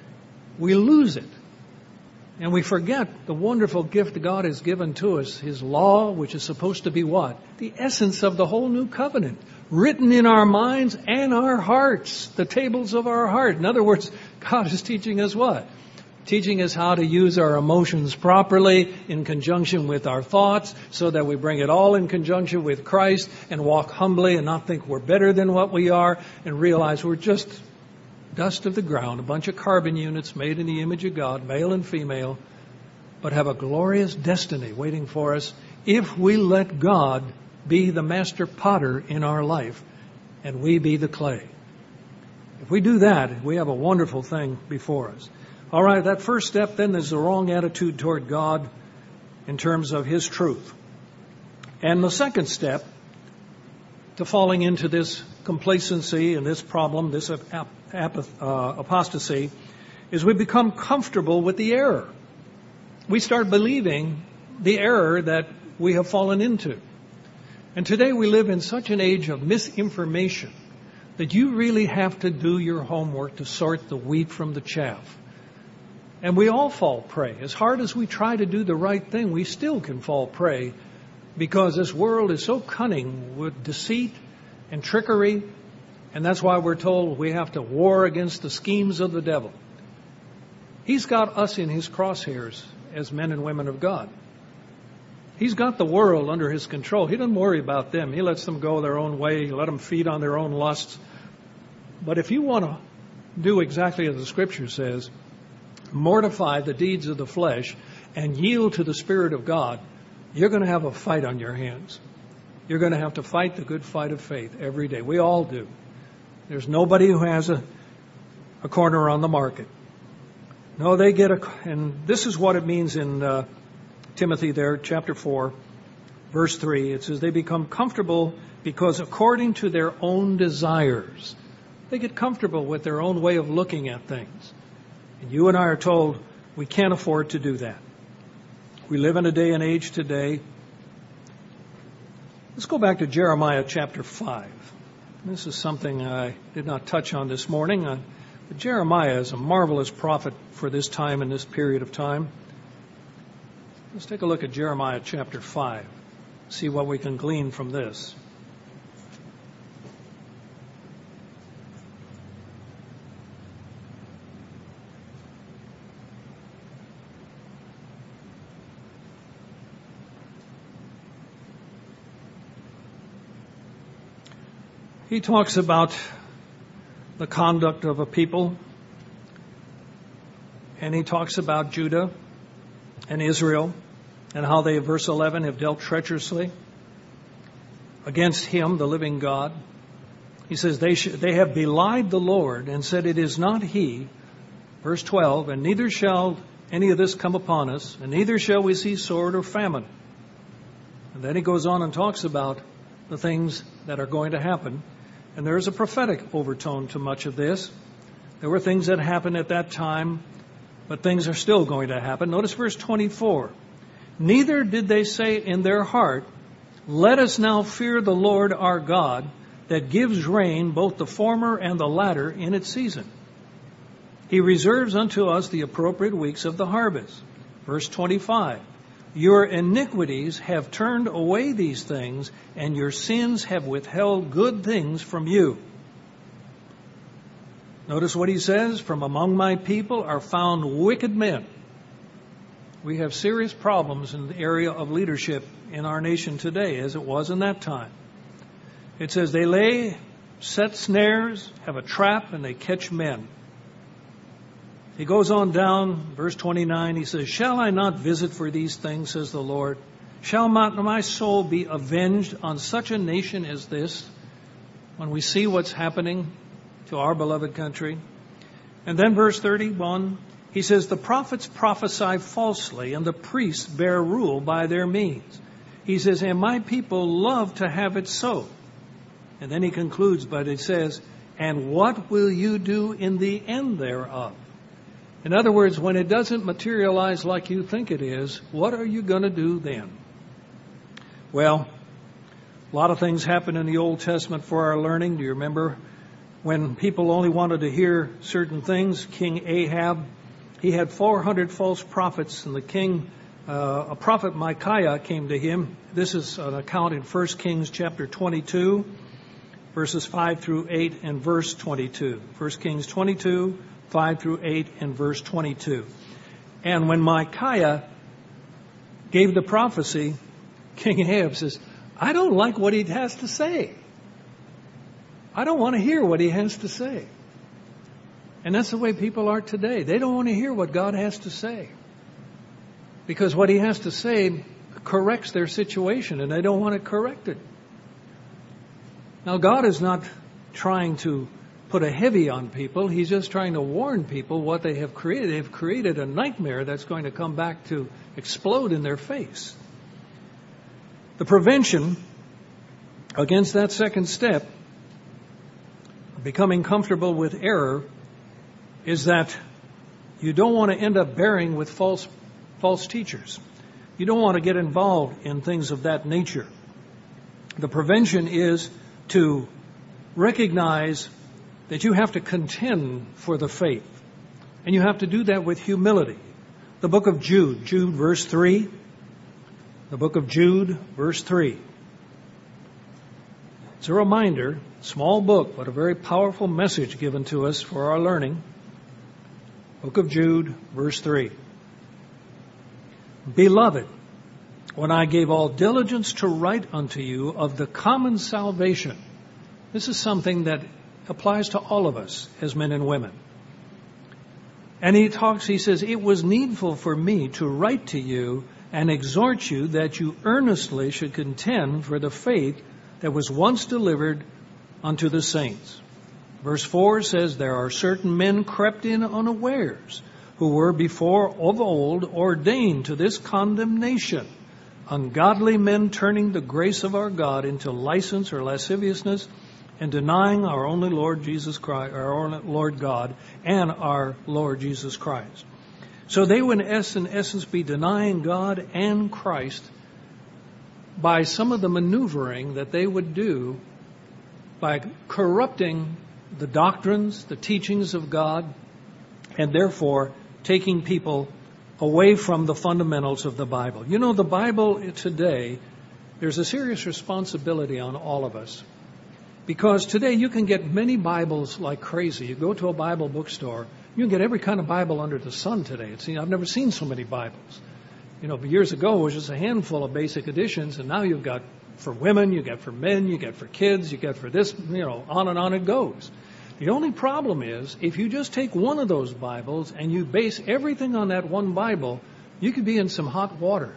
We lose it. And we forget the wonderful gift God has given to us, His law, which is supposed to be what? The essence of the whole new covenant. Written in our minds and our hearts. The tables of our heart. In other words, God is teaching us what? Teaching us how to use our emotions properly in conjunction with our thoughts, so that we bring it all in conjunction with Christ and walk humbly and not think we're better than what we are, and realize we're just dust of the ground, a bunch of carbon units made in the image of God, male and female, but have a glorious destiny waiting for us if we let God be the master potter in our life and we be the clay. If we do that, we have a wonderful thing before us. All right, that first step then is the wrong attitude toward God in terms of His truth. And the second step to falling into this complacency and this problem, this ap- ap- uh, apostasy, is we become comfortable with the error. We start believing the error that we have fallen into. And today we live in such an age of misinformation that you really have to do your homework to sort the wheat from the chaff. And we all fall prey. As hard as we try to do the right thing, we still can fall prey because this world is so cunning with deceit and trickery. And that's why we're told we have to war against the schemes of the devil. He's got us in his crosshairs as men and women of God. He's got the world under his control. He doesn't worry about them. He lets them go their own way. He let them feed on their own lusts. But if you want to do exactly as the Scripture says, mortify the deeds of the flesh and yield to the Spirit of God, you're going to have a fight on your hands. You're going to have to fight the good fight of faith every day. We all do. There's nobody who has a, a corner on the market. No, they get a, and this is what it means in uh, Timothy there, chapter four, verse three. It says, they become comfortable because according to their own desires, they get comfortable with their own way of looking at things. And you and I are told we can't afford to do that. We live in a day and age today. Let's go back to Jeremiah chapter five. This is something I did not touch on this morning. Uh, but Jeremiah is a marvelous prophet for this time and this period of time. Let's take a look at Jeremiah chapter five, see what we can glean from this. He talks about the conduct of a people, and he talks about Judah and Israel, and how they, verse eleven, have dealt treacherously against him, the living God. He says they sh- they have belied the Lord and said it is not he. Verse twelve, and neither shall any of this come upon us, and neither shall we see sword or famine. And then he goes on and talks about the things that are going to happen. And there is a prophetic overtone to much of this. There were things that happened at that time, but things are still going to happen. Notice verse twenty-four. Neither did they say in their heart, let us now fear the Lord our God, that gives rain, both the former and the latter, in its season. He reserves unto us the appropriate weeks of the harvest. Verse twenty-five. Your iniquities have turned away these things, and your sins have withheld good things from you. Notice what he says, from among my people are found wicked men. We have serious problems in the area of leadership in our nation today, as it was in that time. It says they lay, set snares, have a trap, and they catch men. He goes on down, verse twenty-nine, he says, shall I not visit for these things, says the Lord? Shall not my soul be avenged on such a nation as this, when we see what's happening to our beloved country? And then verse thirty-one, he says, the prophets prophesy falsely, and the priests bear rule by their means. He says, and my people love to have it so. And then he concludes, but it says, and what will you do in the end thereof? In other words, when it doesn't materialize like you think it is, what are you going to do then? Well, a lot of things happen in the Old Testament for our learning. Do you remember when people only wanted to hear certain things? King Ahab, he had four hundred false prophets, and the king, uh, a prophet Micaiah, came to him. This is an account in First Kings chapter twenty-two, verses five through eight, and verse twenty-two. First Kings twenty-two, five through eight, and verse twenty-two. And when Micaiah gave the prophecy, King Ahab says, I don't like what he has to say. I don't want to hear what he has to say. And that's the way people are today. They don't want to hear what God has to say, because what he has to say corrects their situation, and they don't want to correct it. Now, God is not trying to put a heavy on people. He's just trying to warn people what they have created. They've created a nightmare that's going to come back to explode in their face. The prevention against that second step, becoming comfortable with error, is that you don't want to end up bearing with false false teachers. You don't want to get involved in things of that nature. The prevention is to recognize that you have to contend for the faith. And you have to do that with humility. The book of Jude, Jude verse three. The book of Jude, verse three. It's a reminder, small book, but a very powerful message given to us for our learning. Book of Jude, verse three. Beloved, when I gave all diligence to write unto you of the common salvation. This is something that applies to all of us as men and women. And he talks, he says, it was needful for me to write to you and exhort you that you earnestly should contend for the faith that was once delivered unto the saints. Verse four says, there are certain men crept in unawares, who were before of old ordained to this condemnation, ungodly men turning the grace of our God into license or lasciviousness, and denying our only Lord Jesus Christ, our only Lord God, and our Lord Jesus Christ. So they would, in essence, be denying God and Christ by some of the maneuvering that they would do by corrupting the doctrines, the teachings of God, and therefore taking people away from the fundamentals of the Bible. You know, the Bible today, there's a serious responsibility on all of us. Because today you can get many Bibles like crazy. You go to a Bible bookstore, you can get every kind of Bible under the sun today. It's, I've never seen so many Bibles. You know, years ago it was just a handful of basic editions, and now you've got for women, you get for men, you get for kids, you get for this, you know, on and on it goes. The only problem is, if you just take one of those Bibles and you base everything on that one Bible, you could be in some hot water.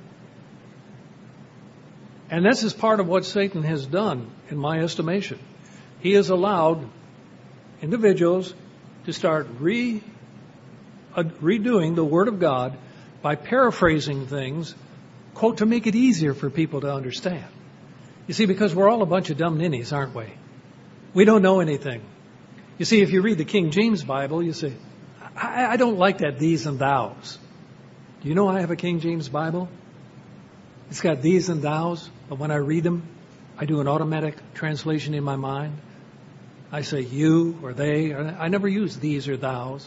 And this is part of what Satan has done, in my estimation. He has allowed individuals to start re, uh, redoing the Word of God by paraphrasing things, quote, to make it easier for people to understand. You see, because we're all a bunch of dumb ninnies, aren't we? We don't know anything. You see, if you read the King James Bible, you say, I, I don't like that these and thous. Do you know I have a King James Bible? It's got these and thous, but when I read them, I do an automatic translation in my mind. I say you or they. Or I never use these or thous.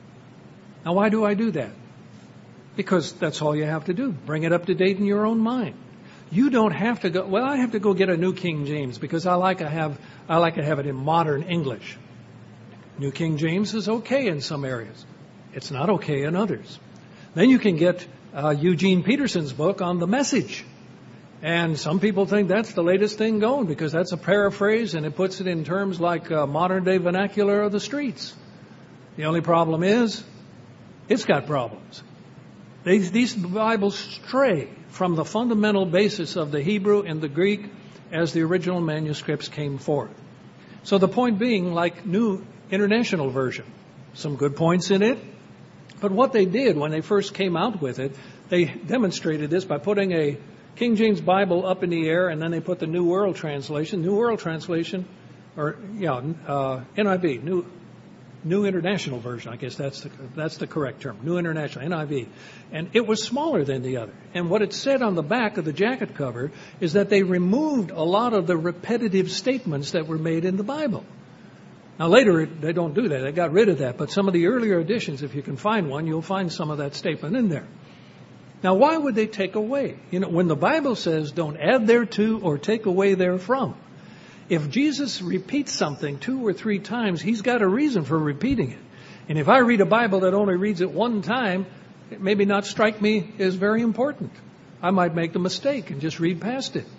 Now, why do I do that? Because that's all you have to do. Bring it up to date in your own mind. You don't have to go, well, I have to go get a new King James because I like to have, I like to have it in modern English. New King James is okay in some areas. It's not okay in others. Then you can get uh, Eugene Peterson's book on the Message. And some people think that's the latest thing going because that's a paraphrase and it puts it in terms like uh, modern day vernacular of the streets. The only problem is it's got problems. These, these Bibles stray from the fundamental basis of the Hebrew and the Greek as the original manuscripts came forth. So the point being, like New International Version, some good points in it. But what they did when they first came out with it, they demonstrated this by putting a King James Bible up in the air, and then they put the New World Translation, New World Translation, or yeah, uh, N I V, New New International Version. I guess that's the that's the correct term, New International, N I V, and it was smaller than the other. And what it said on the back of the jacket cover is that they removed a lot of the repetitive statements that were made in the Bible. Now later they don't do that; they got rid of that. But some of the earlier editions, if you can find one, you'll find some of that statement in there. Now, why would they take away? You know, when the Bible says don't add thereto or take away therefrom. If Jesus repeats something two or three times, he's got a reason for repeating it. And if I read a Bible that only reads it one time, it maybe not strike me as very important. I might make the mistake and just read past it.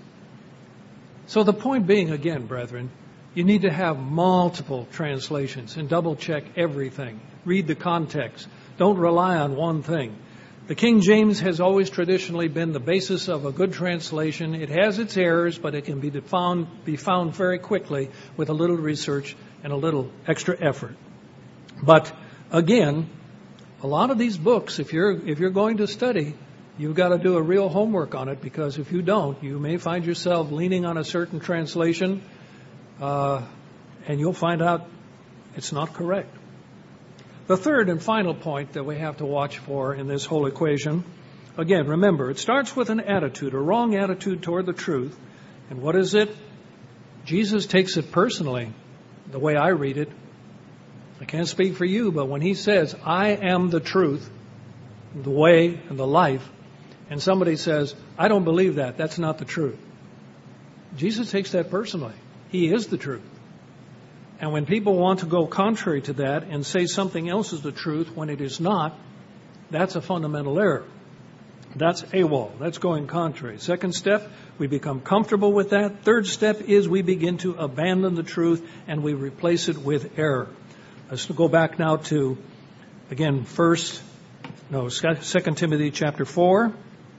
So the point being, again, brethren, you need to have multiple translations and double check everything. Read the context. Don't rely on one thing. The King James has always traditionally been the basis of a good translation. It has its errors, but it can be found, be found very quickly with a little research and a little extra effort. But again, a lot of these books, if you're if you're going to study, you've got to do a real homework on it, because if you don't, you may find yourself leaning on a certain translation, uh, and you'll find out it's not correct. The third and final point that we have to watch for in this whole equation again, remember, it starts with an attitude, a wrong attitude toward the truth. And what is it? Jesus takes it personally, the way I read it. I can't speak for you, but when he says, I am the truth, the way, and the life, and somebody says, I don't believe that, that's not the truth. Jesus takes that personally. He is the truth. And when people want to go contrary to that and say something else is the truth when it is not, that's a fundamental error. That's AWOL. That's going contrary. Second step, we become comfortable with that. Third step is we begin to abandon the truth and we replace it with error. Let's go back now to, again, first, no, Second Timothy chapter four.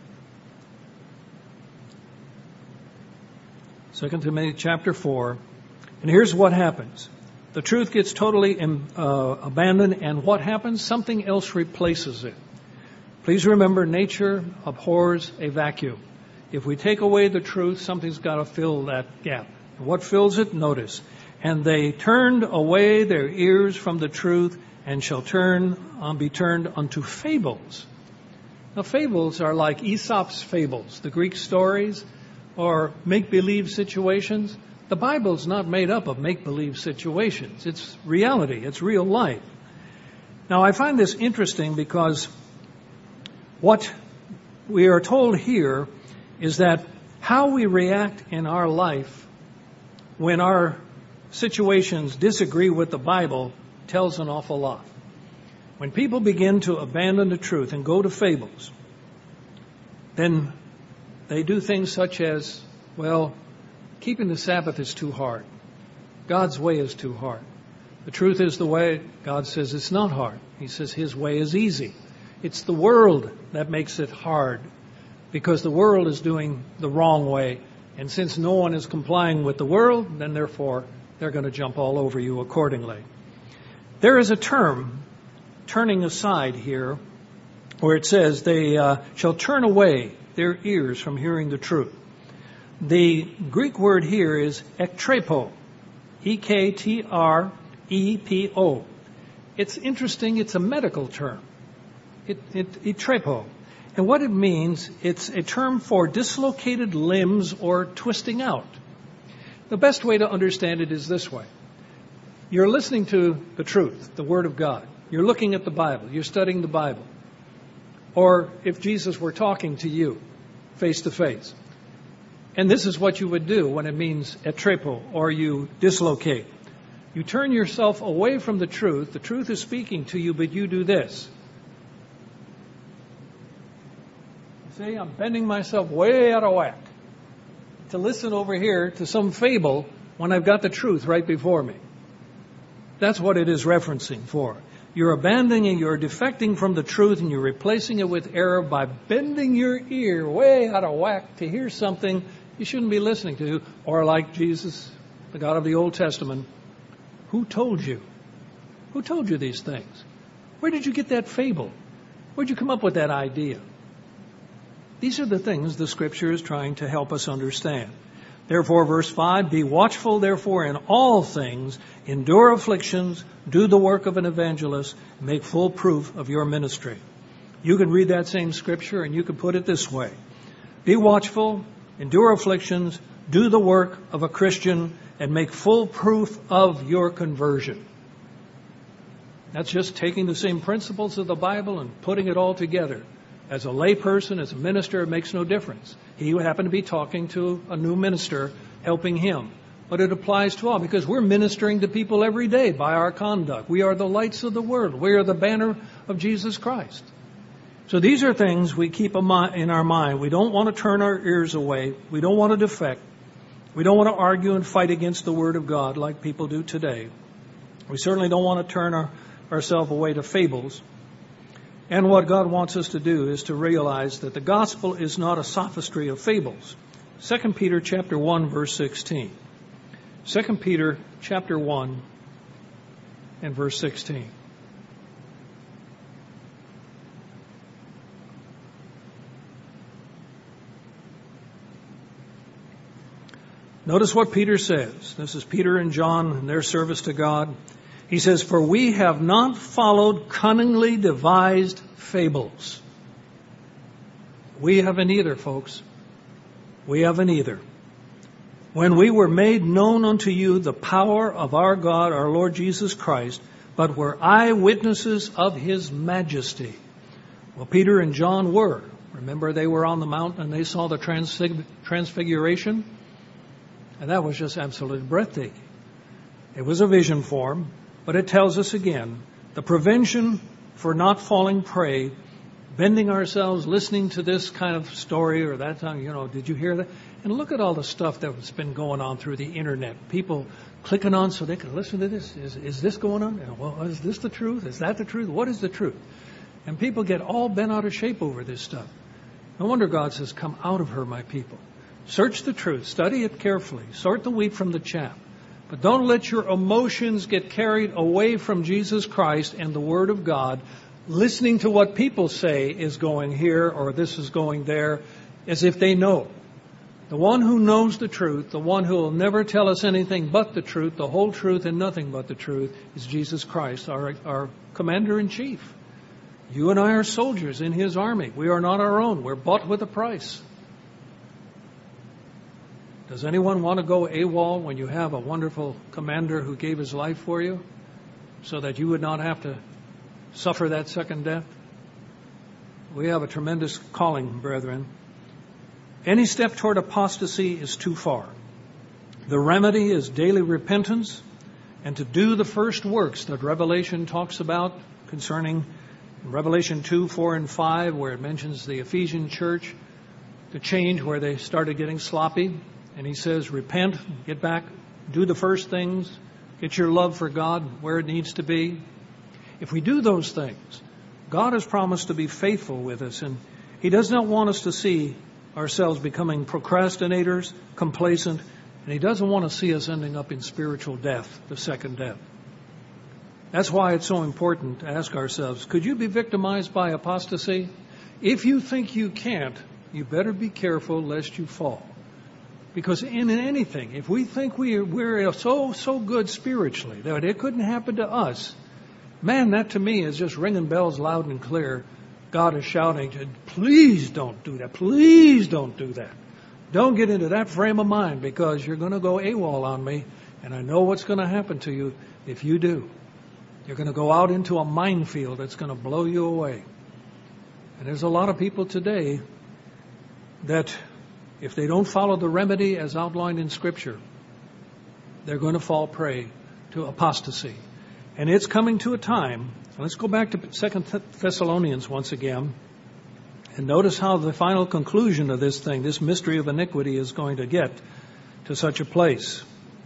Second Timothy chapter four. And here's what happens. The truth gets totally uh, abandoned, and what happens? Something else replaces it. Please remember, nature abhors a vacuum. If we take away the truth, something's got to fill that gap. And what fills it? Notice. And they turned away their ears from the truth and shall turn, um, be turned unto fables. Now, fables are like Aesop's fables, the Greek stories, or make-believe situations. The Bible's not made up of make-believe situations. It's reality. It's real life. Now, I find this interesting because what we are told here is that how we react in our life when our situations disagree with the Bible tells an awful lot. When people begin to abandon the truth and go to fables, then they do things such as, well, keeping the Sabbath is too hard. God's way is too hard. The truth is the way. God says it's not hard. He says His way is easy. It's the world that makes it hard because the world is doing the wrong way. And since no one is complying with the world, then therefore they're going to jump all over you accordingly. There is a term, turning aside here, where it says they uh, shall turn away their ears from hearing the truth. The Greek word here is ektrepo, E K T R E P O. It's interesting. It's a medical term. It, it, etrepo. And what it means, it's a term for dislocated limbs or twisting out. The best way to understand it is this way. You're listening to the truth, the Word of God. You're looking at the Bible. You're studying the Bible. Or if Jesus were talking to you face to face. And this is what you would do when it means etrepo, or you dislocate. You turn yourself away from the truth. The truth is speaking to you, but you do this. See, I'm bending myself way out of whack to listen over here to some fable when I've got the truth right before me. That's what it is referencing for. You're abandoning, you're defecting from the truth, and you're replacing it with error by bending your ear way out of whack to hear something you shouldn't be listening to. Or like Jesus, the God of the Old Testament, who told you? Who told you these things? Where did you get that fable? Where'd you come up with that idea? These are the things the Scripture is trying to help us understand. Therefore, verse five, be watchful, therefore, in all things, endure afflictions, do the work of an evangelist, make full proof of your ministry. You can read that same Scripture and you can put it this way. Be watchful, endure afflictions, do the work of a Christian, and make full proof of your conversion. That's just taking the same principles of the Bible and putting it all together. As a layperson, as a minister, it makes no difference. He would happen to be talking to a new minister, helping him. But it applies to all, because we're ministering to people every day by our conduct. We are the lights of the world. We are the banner of Jesus Christ. So these are things we keep in our mind. We don't want to turn our ears away. We don't want to defect. We don't want to argue and fight against the Word of God like people do today. We certainly don't want to turn our, ourselves away to fables. And what God wants us to do is to realize that the gospel is not a sophistry of fables. Second Peter chapter one, verse sixteen. Second Peter chapter one and verse sixteen. Notice what Peter says. This is Peter and John in their service to God. He says, for we have not followed cunningly devised fables. We haven't either, folks. We haven't either. When we were made known unto you the power of our God, our Lord Jesus Christ, but were eyewitnesses of His majesty. Well, Peter and John were. Remember, they were on the mountain and they saw the transfig- transfiguration? And that was just absolutely breathtaking. It was a vision form, but it tells us again, the prevention for not falling prey, bending ourselves, listening to this kind of story or that time, you know, did you hear that? And look at all the stuff that's been going on through the internet. People clicking on so they can listen to this. Is, is this going on? Well, is this the truth? Is that the truth? What is the truth? And people get all bent out of shape over this stuff. No wonder God says, come out of her, my people. Search the truth. Study it carefully. Sort the wheat from the chaff. But don't let your emotions get carried away from Jesus Christ and the Word of God, listening to what people say is going here or this is going there, as if they know. The one who knows the truth, the one who will never tell us anything but the truth, the whole truth and nothing but the truth, is Jesus Christ, our, our Commander-in-Chief. You and I are soldiers in His army. We are not our own. We're bought with a price. Does anyone want to go AWOL when you have a wonderful commander who gave his life for you so that you would not have to suffer that second death? We have a tremendous calling, brethren. Any step toward apostasy is too far. The remedy is daily repentance and to do the first works that Revelation talks about concerning Revelation two, four, and five, where it mentions the Ephesian church, the change where they started getting sloppy. And he says, repent, get back, do the first things, get your love for God where it needs to be. If we do those things, God has promised to be faithful with us, and He does not want us to see ourselves becoming procrastinators, complacent, and He doesn't want to see us ending up in spiritual death, the second death. That's why it's so important to ask ourselves, could you be victimized by apostasy? If you think you can't, you better be careful lest you fall. Because in anything, if we think we, we're so, so good spiritually that it couldn't happen to us, man, that to me is just ringing bells loud and clear. God is shouting, please don't do that. Please don't do that. Don't get into that frame of mind because you're going to go AWOL on me, and I know what's going to happen to you if you do. You're going to go out into a minefield that's going to blow you away. And there's a lot of people today that if they don't follow the remedy as outlined in Scripture, they're going to fall prey to apostasy. And it's coming to a time. Let's go back to Second Thessalonians once again. And notice how the final conclusion of this thing, this mystery of iniquity, is going to get to such a place.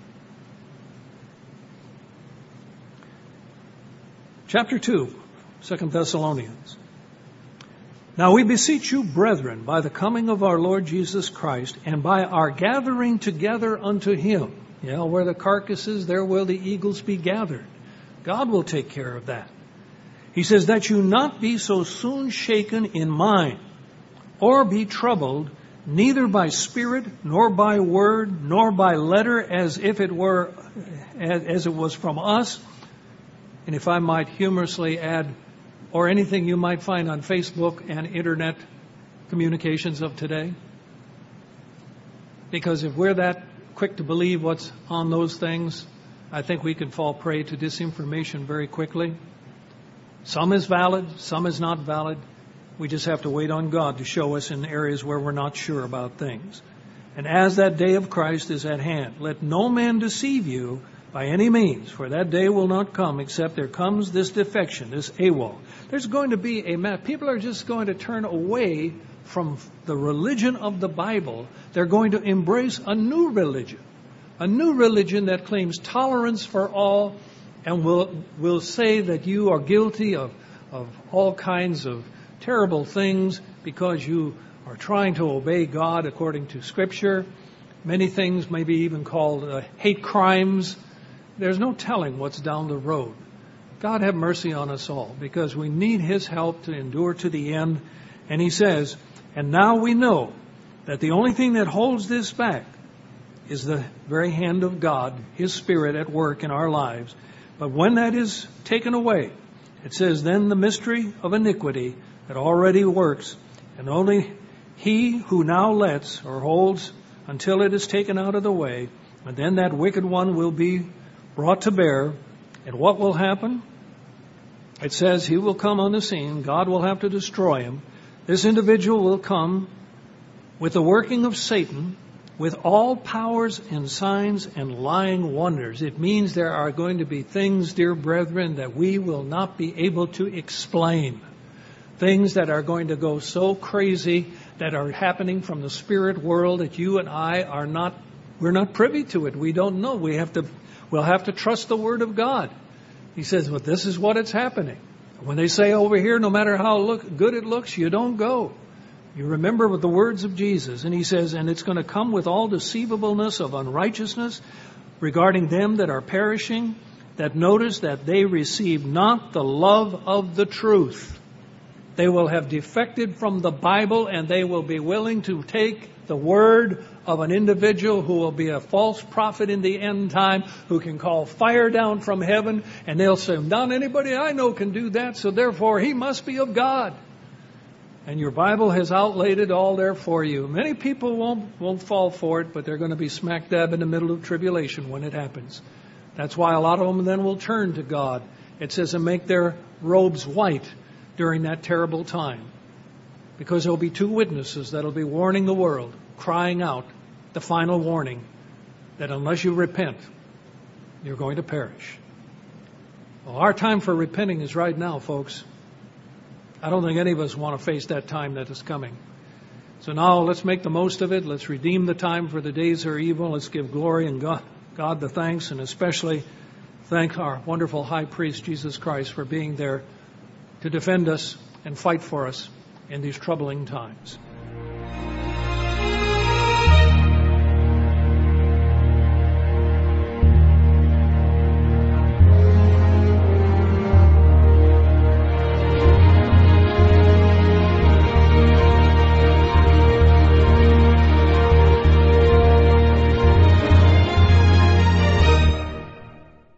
Chapter two, Second Thessalonians. Now we beseech you, brethren, by the coming of our Lord Jesus Christ, and by our gathering together unto Him. You know, where the carcass is, there will the eagles be gathered. God will take care of that. He says, that you not be so soon shaken in mind, or be troubled, neither by spirit, nor by word, nor by letter, as if it were, as it was from us. And if I might humorously add, or anything you might find on Facebook and internet communications of today. Because if we're that quick to believe what's on those things, I think we can fall prey to disinformation very quickly. Some is valid, some is not valid. We just have to wait on God to show us in areas where we're not sure about things. And as that day of Christ is at hand, let no man deceive you by any means, for that day will not come except there comes this defection, this AWOL. There's going to be a, people are just going to turn away from the religion of the Bible. They're going to embrace a new religion, a new religion that claims tolerance for all and will, will say that you are guilty of, of all kinds of terrible things because you are trying to obey God according to Scripture. Many things may be even called uh, hate crimes. There's no telling what's down the road. God have mercy on us all because we need His help to endure to the end. And He says, and now we know that the only thing that holds this back is the very hand of God, His Spirit at work in our lives. But when that is taken away, it says, then the mystery of iniquity that already works, and only He who now lets or holds until it is taken out of the way, and then that wicked one will be brought to bear. And what will happen? It says he will come on the scene. God will have to destroy him. This individual will come with the working of Satan, with all powers and signs and lying wonders. It means there are going to be things, dear brethren, that we will not be able to explain. Things that are going to go so crazy, that are happening from the spirit world, that you and I are not, we're not privy to it. We don't know. We have to, we'll have to trust the Word of God. He says, well, this is what it's happening. When they say over here, no matter how look, good it looks, you don't go. You remember with the words of Jesus. And he says, and it's going to come with all deceivableness of unrighteousness regarding them that are perishing, that notice that they receive not the love of the truth. They will have defected from the Bible, and they will be willing to take the word of an individual who will be a false prophet in the end time, who can call fire down from heaven, and they'll say, not anybody I know can do that, so therefore he must be of God. And your Bible has outlaid it all there for you. Many people won't won't fall for it, but they're going to be smack dab in the middle of tribulation when it happens. That's why a lot of them then will turn to God. It says, and make their robes white during that terrible time. Because there'll be two witnesses that'll be warning the world, crying out the final warning that unless you repent, you're going to perish. Well, our time for repenting is right now, folks. I don't think any of us want to face that time that is coming. So now let's make the most of it. Let's redeem the time, for the days are evil. Let's give glory and God, God the thanks, and especially thank our wonderful high priest, Jesus Christ, for being there to defend us and fight for us in these troubling times.